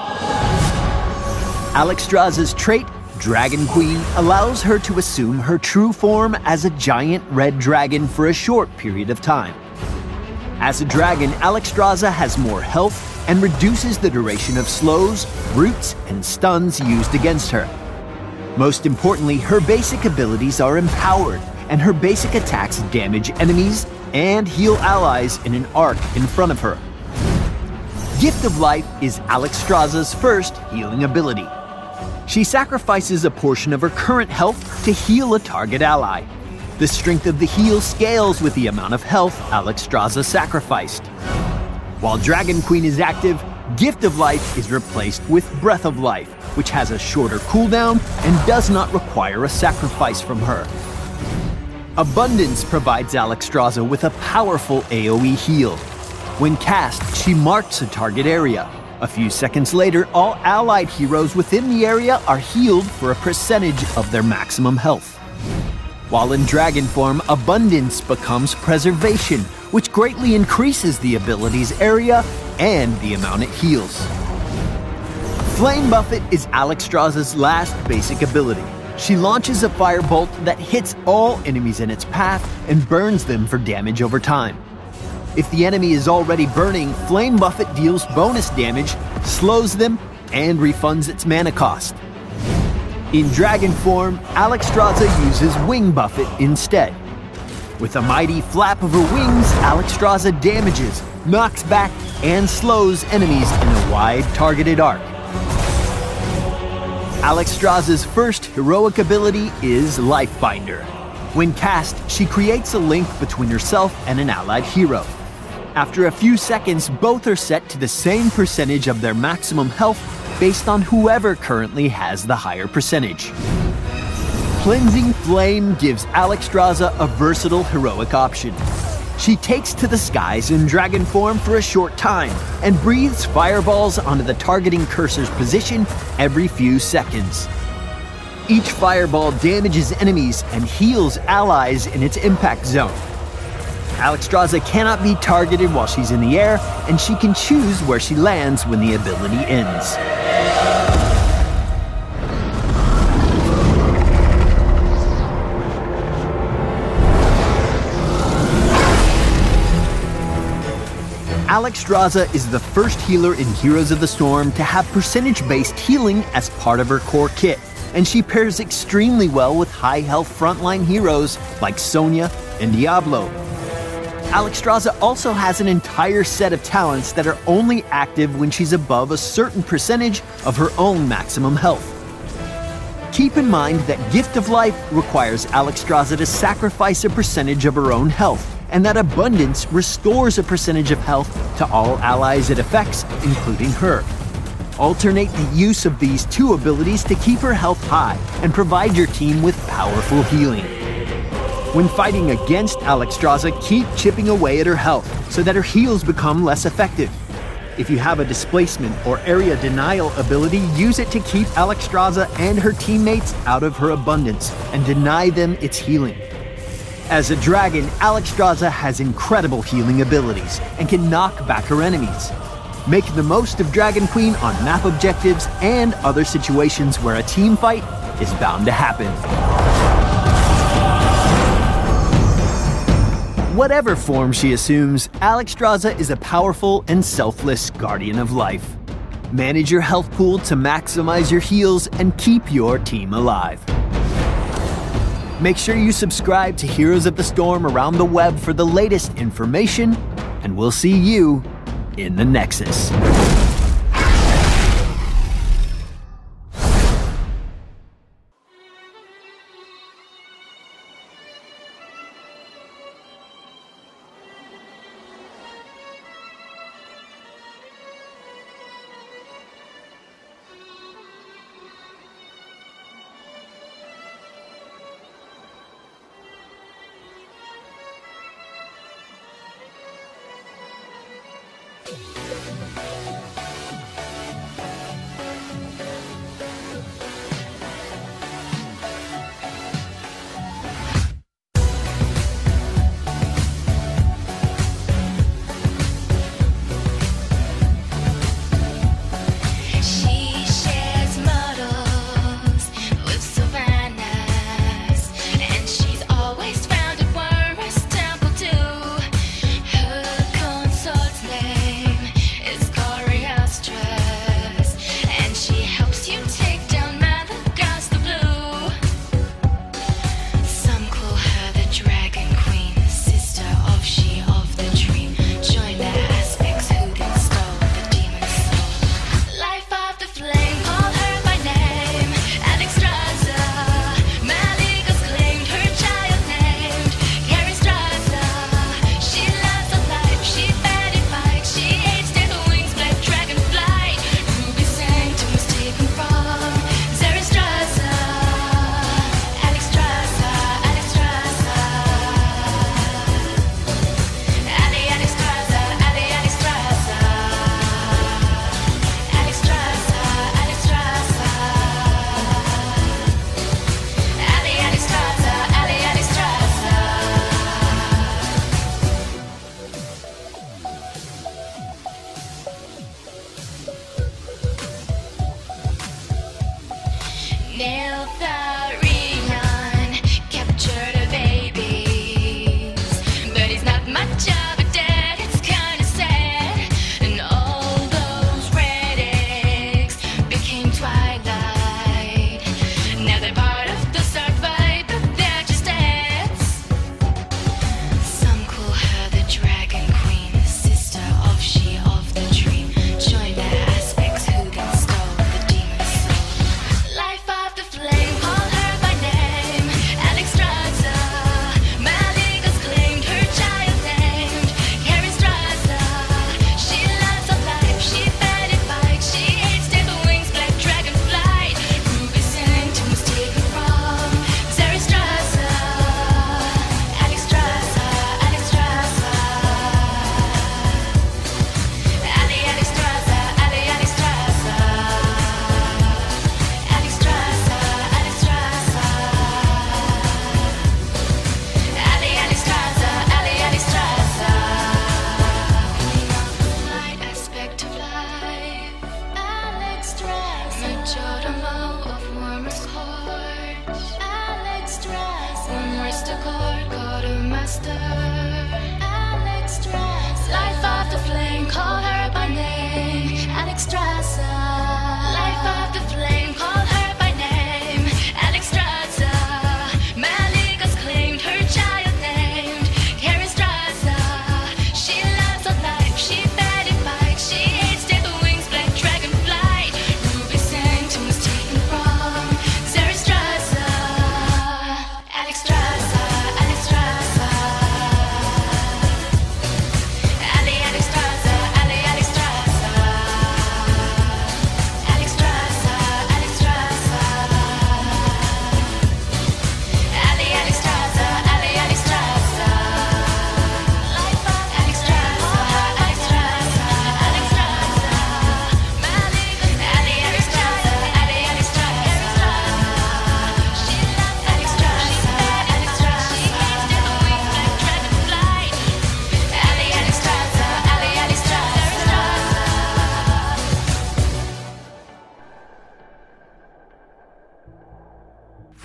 Alexstrasza's trait, Dragon Queen, allows her to assume her true form as a giant red dragon for a short period of time. As a dragon, Alexstrasza has more health and reduces the duration of slows, roots, and stuns used against her. Most importantly, her basic abilities are empowered, and her basic attacks damage enemies and heal allies in an arc in front of her. Gift of Life is Alexstrasza's first healing ability. She sacrifices a portion of her current health to heal a target ally. The strength of the heal scales with the amount of health Alexstrasza sacrificed. While Dragon Queen is active, Gift of Life is replaced with Breath of Life, which has a shorter cooldown and does not require a sacrifice from her. Abundance provides Alexstrasza with a powerful AoE heal. When cast, she marks a target area. A few seconds later, all allied heroes within the area are healed for a percentage of their maximum health. While in dragon form, Abundance becomes Preservation, which greatly increases the ability's area and the amount it heals. Flame Buffet is Alexstrasza's last basic ability. She launches a firebolt that hits all enemies in its path and burns them for damage over time. If the enemy is already burning, Flame Buffet deals bonus damage, slows them, and refunds its mana cost. In dragon form, Alexstrasza uses Wing Buffet instead. With a mighty flap of her wings, Alexstrasza damages, knocks back, and slows enemies in a wide targeted arc. Alexstrasza's first heroic ability is Lifebinder. When cast, she creates a link between herself and an allied hero. After a few seconds, both are set to the same percentage of their maximum health based on whoever currently has the higher percentage. Cleansing Flame gives Alexstrasza a versatile heroic option. She takes to the skies in dragon form for a short time and breathes fireballs onto the targeting cursor's position every few seconds. Each fireball damages enemies and heals allies in its impact zone. Alexstrasza cannot be targeted while she's in the air, and she can choose where she lands when the ability ends. Alexstrasza is the first healer in Heroes of the Storm to have percentage-based healing as part of her core kit, and she pairs extremely well with high-health frontline heroes like Sonya and Diablo. Alexstrasza also has an entire set of talents that are only active when she's above a certain percentage of her own maximum health. Keep in mind that Gift of Life requires Alexstrasza to sacrifice a percentage of her own health, and that Abundance restores a percentage of health to all allies it affects, including her. Alternate the use of these two abilities to keep her health high and provide your team with powerful healing. When fighting against Alexstrasza, keep chipping away at her health so that her heals become less effective. If you have a displacement or area denial ability, use it to keep Alexstrasza and her teammates out of her abundance and deny them its healing. As a dragon, Alexstrasza has incredible healing abilities and can knock back her enemies. Make the most of Dragon Queen on map objectives and other situations where a team fight is bound to happen. Whatever form she assumes, Alexstrasza is a powerful and selfless guardian of life. Manage your health pool to maximize your heals and keep your team alive. Make sure you subscribe to Heroes of the Storm around the web for the latest information, and we'll see you in the Nexus. Flame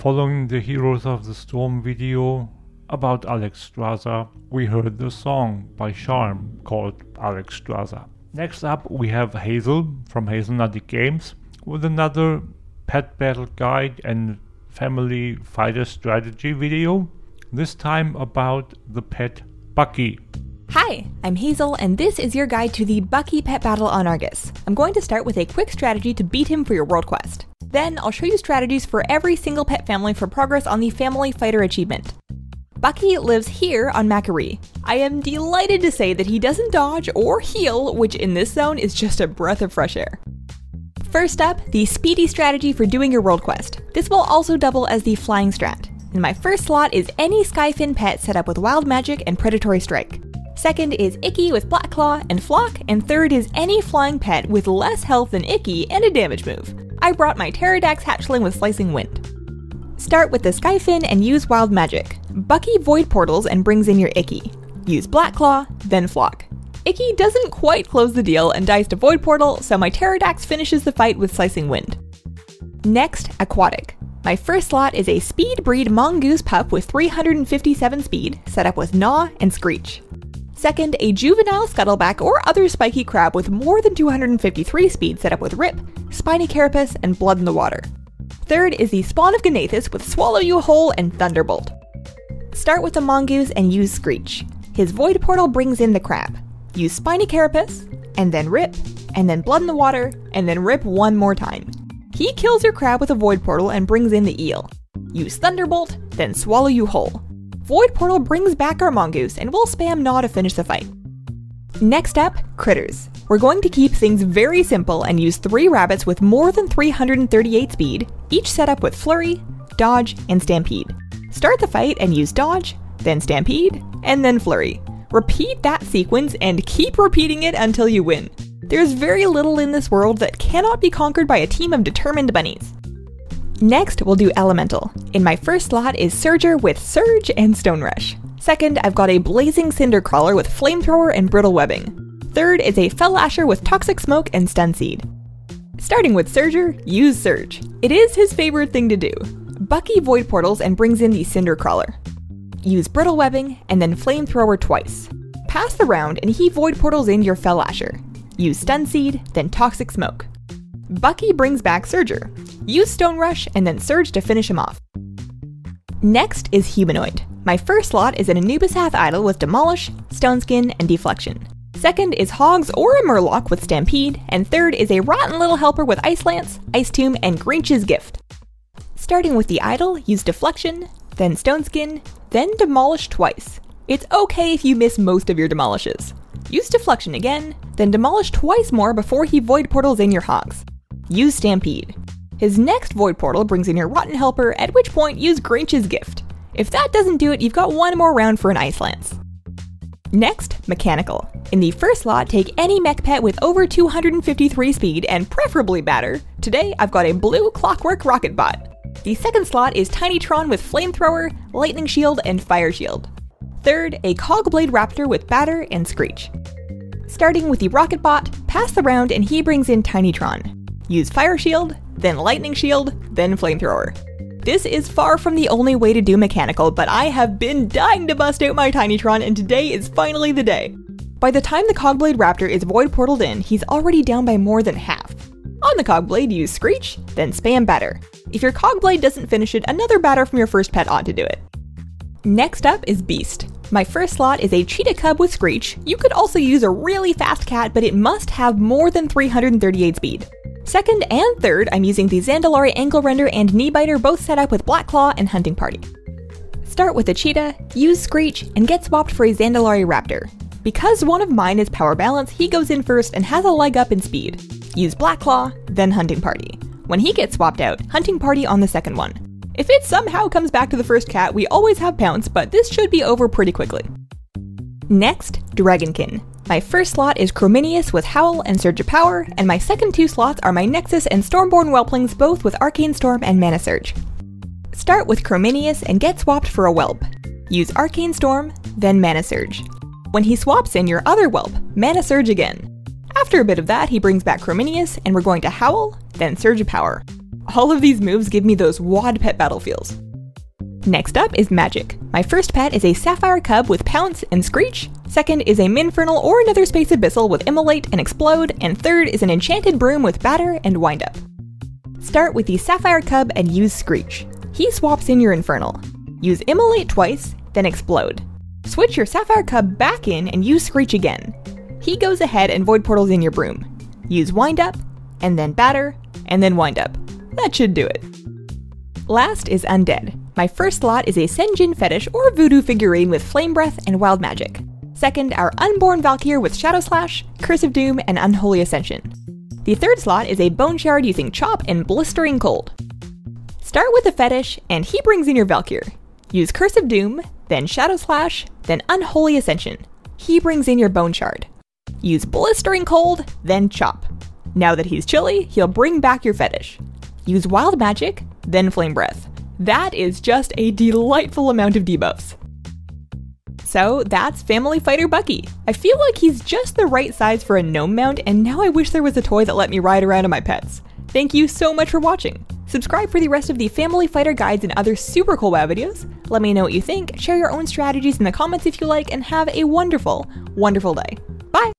Following the Heroes of the Storm video about Alexstrasza, we heard the song by Charm called Alexstrasza. Next up we have Hazel from Hazelnutty Games with another pet battle guide and family fighter strategy video, this time about the pet Bucky. Hi, I'm Hazel, and this is your guide to the Bucky pet battle on Argus. I'm going to start with a quick strategy to beat him for your world quest. Then I'll show you strategies for every single pet family for progress on the Family Fighter achievement. Bucky lives here on Macquarie. I am delighted to say that he doesn't dodge or heal, which in this zone is just a breath of fresh air. First up, the speedy strategy for doing your world quest. This will also double as the flying strat. And my first slot is any Skyfin pet set up with Wild Magic and Predatory Strike. Second is Icky with Black Claw and Flock, and third is any flying pet with less health than Icky and a damage move. I brought my Pterodax hatchling with Slicing Wind. Start with the Skyfin and use Wild Magic. Bucky void portals and brings in your Icky. Use Black Claw, then Flock. Icky doesn't quite close the deal and dies to void portal, so my Pterodax finishes the fight with Slicing Wind. Next, Aquatic. My first slot is a Speed Breed Mongoose pup with 357 speed, set up with Gnaw and Screech. Second, a juvenile Scuttleback or other spiky crab with more than 253 speed, set up with Rip, Spiny Carapace, and Blood in the Water. Third is the Spawn of Gnathus with Swallow You Whole and Thunderbolt. Start with the Mongoose and use Screech. His void portal brings in the crab. Use Spiny Carapace, and then Rip, and then Blood in the Water, and then Rip one more time. He kills your crab with a void portal and brings in the eel. Use Thunderbolt, then Swallow You Whole. Void portal brings back our Mongoose, and we'll spam Gnaw to finish the fight. Next up, Critters. We're going to keep things very simple and use 3 rabbits with more than 338 speed, each set up with Flurry, Dodge, and Stampede. Start the fight and use Dodge, then Stampede, and then Flurry. Repeat that sequence and keep repeating it until you win. There's very little in this world that cannot be conquered by a team of determined bunnies. Next, we'll do Elemental. In my first slot is Surger with Surge and Stone Rush. Second, I've got a Blazing Cinder Crawler with Flamethrower and Brittle Webbing. Third is a Fellasher with Toxic Smoke and Stun Seed. Starting with Surger, use Surge. It is his favorite thing to do. Bucky void portals and brings in the Cinder Crawler. Use Brittle Webbing and then Flamethrower twice. Pass the round and he void portals in your Fellasher. Use Stun Seed, then Toxic Smoke. Bucky brings back Surger. Use Stone Rush and then Surge to finish him off. Next is Humanoid. My first slot is an Anubis Hath Idol with Demolish, Stone Skin, and Deflection. Second is Hogs or a Murloc with Stampede, and third is a Rotten Little Helper with Ice Lance, Ice Tomb, and Grinch's Gift. Starting with the Idol, use Deflection, then Stone Skin, then Demolish twice. It's okay if you miss most of your Demolishes. Use Deflection again, then Demolish twice more before he void portals in your Hogs. Use Stampede. His next void portal brings in your Rotten Helper, at which point use Grinch's Gift. If that doesn't do it, you've got one more round for an Ice Lance. Next, Mechanical. In the first slot, take any mech pet with over 253 speed and preferably batter. Today, I've got a blue Clockwork Rocket Bot. The second slot is Tinytron with Flamethrower, Lightning Shield, and Fire Shield. Third, a Cogblade Raptor with Batter and Screech. Starting with the Rocket Bot, pass the round and he brings in Tinytron. Use Fire Shield, then Lightning Shield, then Flamethrower. This is far from the only way to do Mechanical, but I have been dying to bust out my Tinytron and today is finally the day. By the time the Cogblade Raptor is void portaled in, he's already down by more than half. On the Cogblade, use Screech, then spam Batter. If your Cogblade doesn't finish it, another Batter from your first pet ought to do it. Next up is Beast. My first slot is a Cheetah Cub with Screech. You could also use a really fast cat, but it must have more than 338 speed. Second and third, I'm using the Zandalari Ankle Render and Kneebiter, both set up with Black Claw and Hunting Party. Start with a Cheetah, use Screech, and get swapped for a Zandalari Raptor. Because one of mine is Power Balance, he goes in first and has a leg up in speed. Use Black Claw, then Hunting Party. When he gets swapped out, Hunting Party on the second one. If it somehow comes back to the first cat, we always have Pounce, but this should be over pretty quickly. Next, Dragonkin. My first slot is Chrominius with Howl and Surge of Power, and my second 2 slots are my Nexus and Stormborn Whelplings, both with Arcane Storm and Mana Surge. Start with Chrominius and get swapped for a Whelp. Use Arcane Storm, then Mana Surge. When he swaps in your other Whelp, Mana Surge again. After a bit of that, he brings back Chrominius, and we're going to Howl, then Surge of Power. All of these moves give me those WOD pet battle feels. Next up is Magic. My first pet is a Sapphire Cub with Pounce and Screech. Second is a Minfernal or another Space Abyssal with Immolate and Explode. And third is an Enchanted Broom with Batter and Wind Up. Start with the Sapphire Cub and use Screech. He swaps in your Infernal. Use Immolate twice, then Explode. Switch your Sapphire Cub back in and use Screech again. He goes ahead and Void Portals in your Broom. Use Wind Up, and then Batter, and then Wind Up. That should do it. Last is Undead. My first slot is a Senjin Fetish or Voodoo figurine with Flame Breath and Wild Magic. Second, our Unborn Valkyr with Shadow Slash, Curse of Doom, and Unholy Ascension. The third slot is a Bone Shard using Chop and Blistering Cold. Start with the Fetish, and he brings in your Valkyr. Use Curse of Doom, then Shadow Slash, then Unholy Ascension. He brings in your Bone Shard. Use Blistering Cold, then Chop. Now that he's chilly, he'll bring back your Fetish. Use Wild Magic, then Flame Breath. That is just a delightful amount of debuffs. So that's Family Fighter Bucky. I feel like he's just the right size for a gnome mount, and now I wish there was a toy that let me ride around on my pets. Thank you so much for watching. Subscribe for the rest of the Family Fighter guides and other super cool WoW videos. Let me know what you think, share your own strategies in the comments if you like, and have a wonderful, wonderful day. Bye!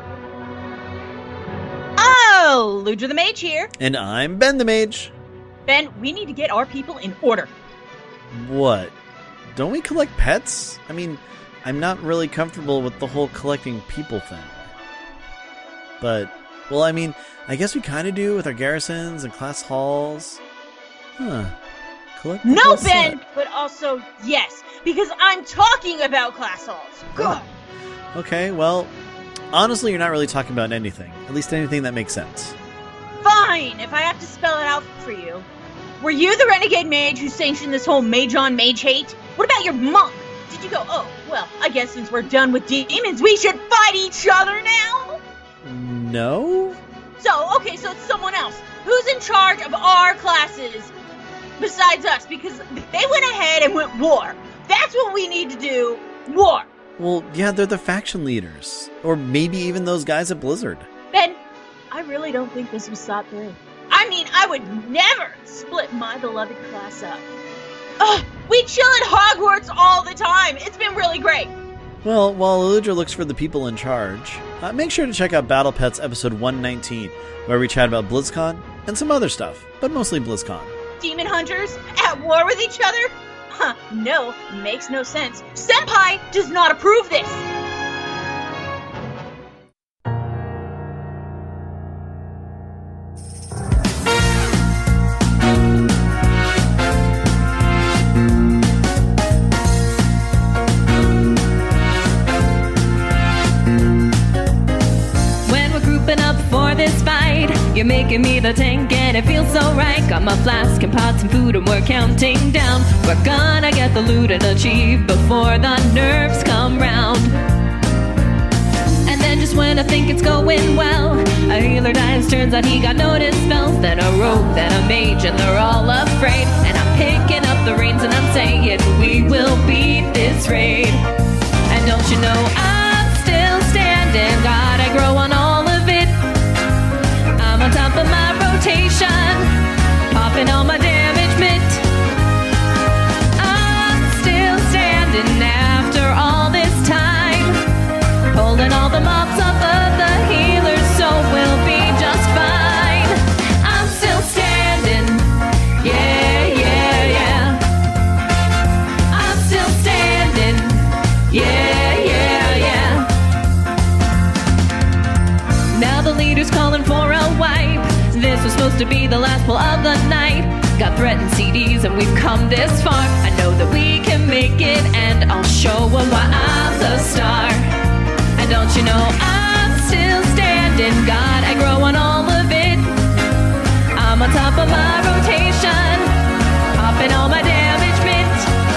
Oh, Ludra the Mage here. And I'm Ben the Mage. Ben, we need to get our people in order. What? Don't we collect pets? I mean, I'm not really comfortable with the whole collecting people thing. But, well, I mean, I guess we kind of do with our garrisons and class halls. Collect no, Ben! Set. But also, yes, because I'm talking about class halls. God. Okay, well, honestly, you're not really talking about anything. At least anything that makes sense. Fine, if I have to spell it out for you. Were you the renegade mage who sanctioned this whole mage on mage hate? What about your monk? Did you go, oh, well, I guess since we're done with demons, we should fight each other now? No? So it's someone else. Who's in charge of our classes besides us? Because they went ahead and went war. That's what we need to do. War. Well, yeah, they're the faction leaders. Or maybe even those guys at Blizzard. Ben, I really don't think this was thought through. I mean, I would never split my beloved class up. Ugh, we chill at Hogwarts all the time. It's been really great. Well, while Eludra looks for the people in charge, make sure to check out Battle Pets episode 119, where we chat about BlizzCon and some other stuff, but mostly BlizzCon. Demon hunters at war with each other? Huh, no, makes no sense. Senpai does not approve this. You're making me the tank and it feels so right. Got my flask and pots and food and we're counting down. We're gonna get the loot and achieve before the nerves come round. And then just when I think it's going well, a healer dies, turns out he got notice spells. Then a rogue, then a mage, and they're all afraid. And I'm picking up the reins and I'm saying we will beat this raid. And don't you know I'm still standing, God, I grow on all of it. I'm on top of my rotation, popping all my damage mitt. I'm still standing after all this time, pulling all the mobs off of the healers, so we'll be just fine. I'm still standing, yeah, yeah, yeah. I'm still standing, yeah, yeah, yeah. Now the leader's calling for a wipe. This was supposed to be the last pull of the night. Got threatened CDs and we've come this far. I know that we can make it, and I'll show them why I'm the star. And don't you know I'm still standing, God, I grow on all of it. I'm on top of my rotation, popping all my damage mitt.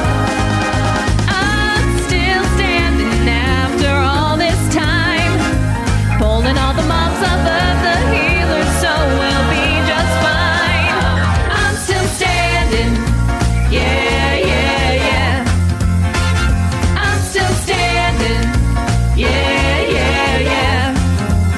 I'm still standing after all this time, pulling all the mobs off of the healers, so we'll be just fine. I'm still standing, yeah, yeah, yeah. I'm still standing, yeah, yeah, yeah.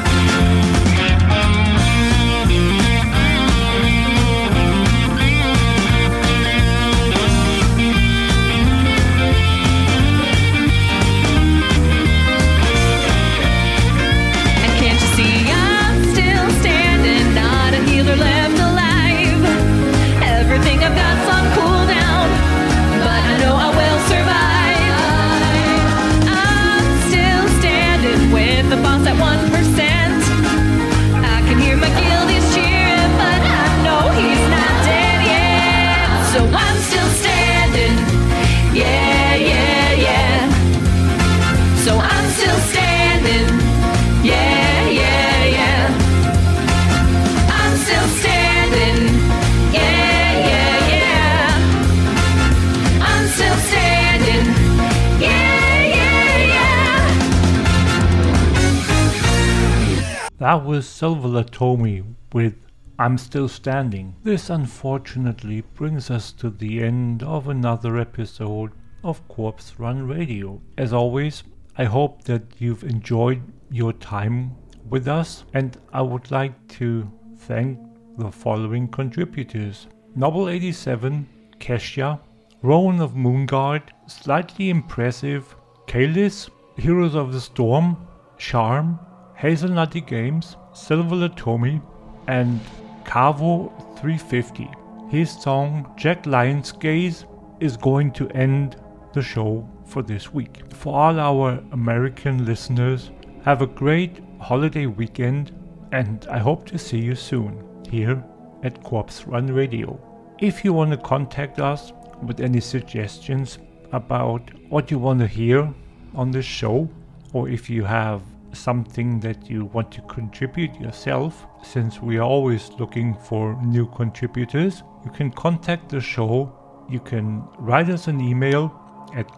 That was Silver Latomi with I'm Still Standing. This unfortunately brings us to the end of another episode of Corpse Run Radio. As always, I hope that you've enjoyed your time with us, and I would like to thank the following contributors: Noble87, Kesha, Rowan of Moonguard, Slightly Impressive, Kalis, Heroes of the Storm, Charm, Hazelnutty Games, Silver Latomi, and Cavo350. His song Jack Lyons Gaze is going to end the show for this week. For all our American listeners, have a great holiday weekend, and I hope to see you soon here at Corpse Run Radio. If you want to contact us with any suggestions about what you want to hear on this show, or if you have something that you want to contribute yourself, since we are always looking for new contributors, you can contact the show. You can write us an email at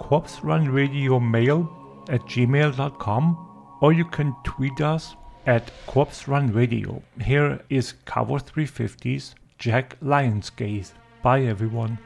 corpserunradiomail@gmail.com, or you can tweet us at Corpse Run Radio. Here is Cavo350's Jack Lyons Gaze. Bye everyone.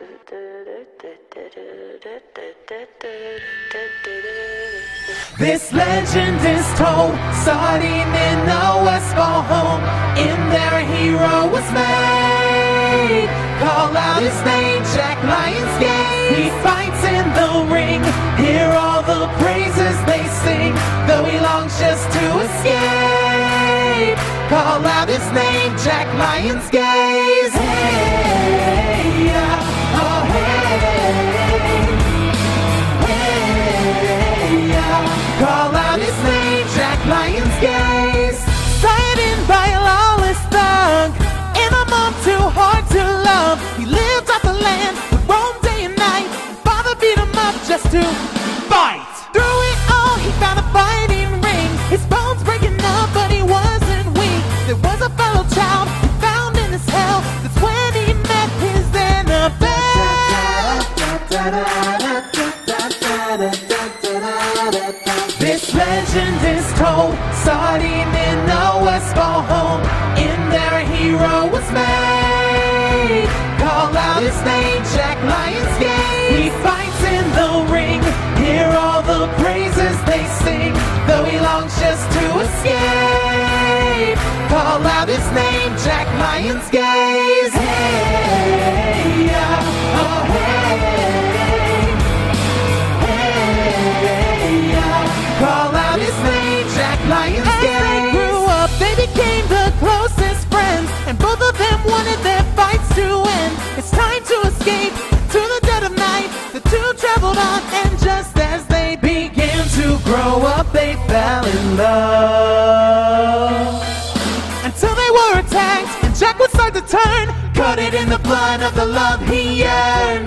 This legend is told, starting in the Westfall home. In there a hero was made. Call out his name, Jack Lyons Gaze. He fights in the ring, hear all the praises they sing, though he longs just to escape. Call out his name, Jack Lyons Gaze. Hey, yeah, oh hey. Call out his name, Jack Lyons Gaze. Fighting by a lawless thug, in a mom too hard to love. He lived off the land, would roam day and night. Father beat him up just to fight. Through it all, he found a fighting ring. His bones breaking up, but he wasn't weak. There was a fellow child he found in his hell. That's when he met his Annabelle. This legend is told, starting in the Westfall home. In there a hero was made. Call out his name, Jack Lyons Gaze. He fights in the ring, hear all the praises they sing, though he longs just to escape. Call out his name, Jack Lyons Gaze. Hey, yeah, oh hey. Call out his name, Jack Lyons Gaze. As they grew up, they became the closest friends, and both of them wanted their fights to end. It's time to escape to the dead of night. The two traveled on, and just as they began to grow up, they fell in love. Until they were attacked, and Jack would start to turn, coated in the blood of the love he yearned.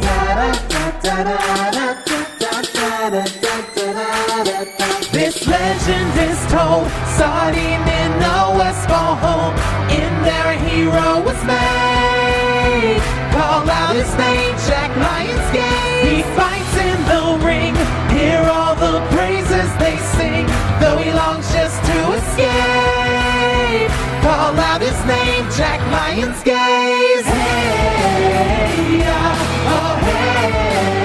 This legend is told, starting in the Westfall home. In there a hero was made. Call out his name, Jack Lyons Gaze. He fights in the ring, hear all the praises they sing, though he longs just to escape. Call out his name, Jack Lyons Gaze. Hey, yeah, oh hey.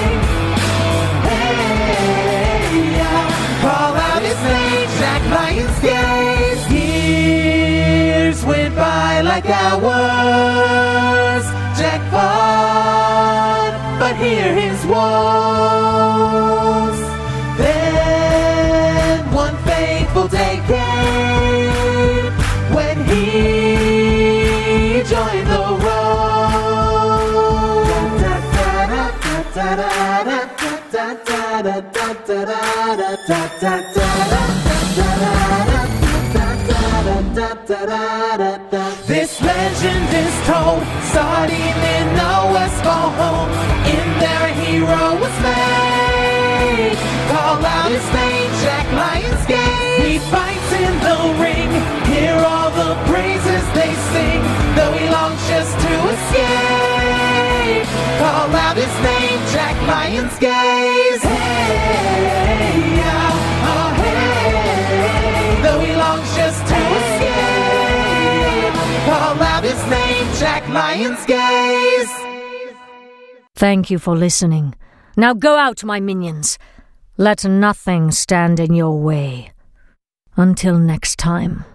Call out his name, Jack Lyons Gaze. Years went by like hours. Jack fought, but hear his woes. Then one fateful day came when he joined the This legend is told, starting in the Westfall home. In there a hero was made. Call out his name, Jack Lyons Gaze. He fights in the ring, hear all the praises they sing, though he longs just to escape. Call out his name, Jack Lyons Gaze. Hey, yeah, oh hey. Though he longs just to Jack Lion's gaze. Thank you for listening. Now go out, my minions. Let nothing stand in your way. Until next time.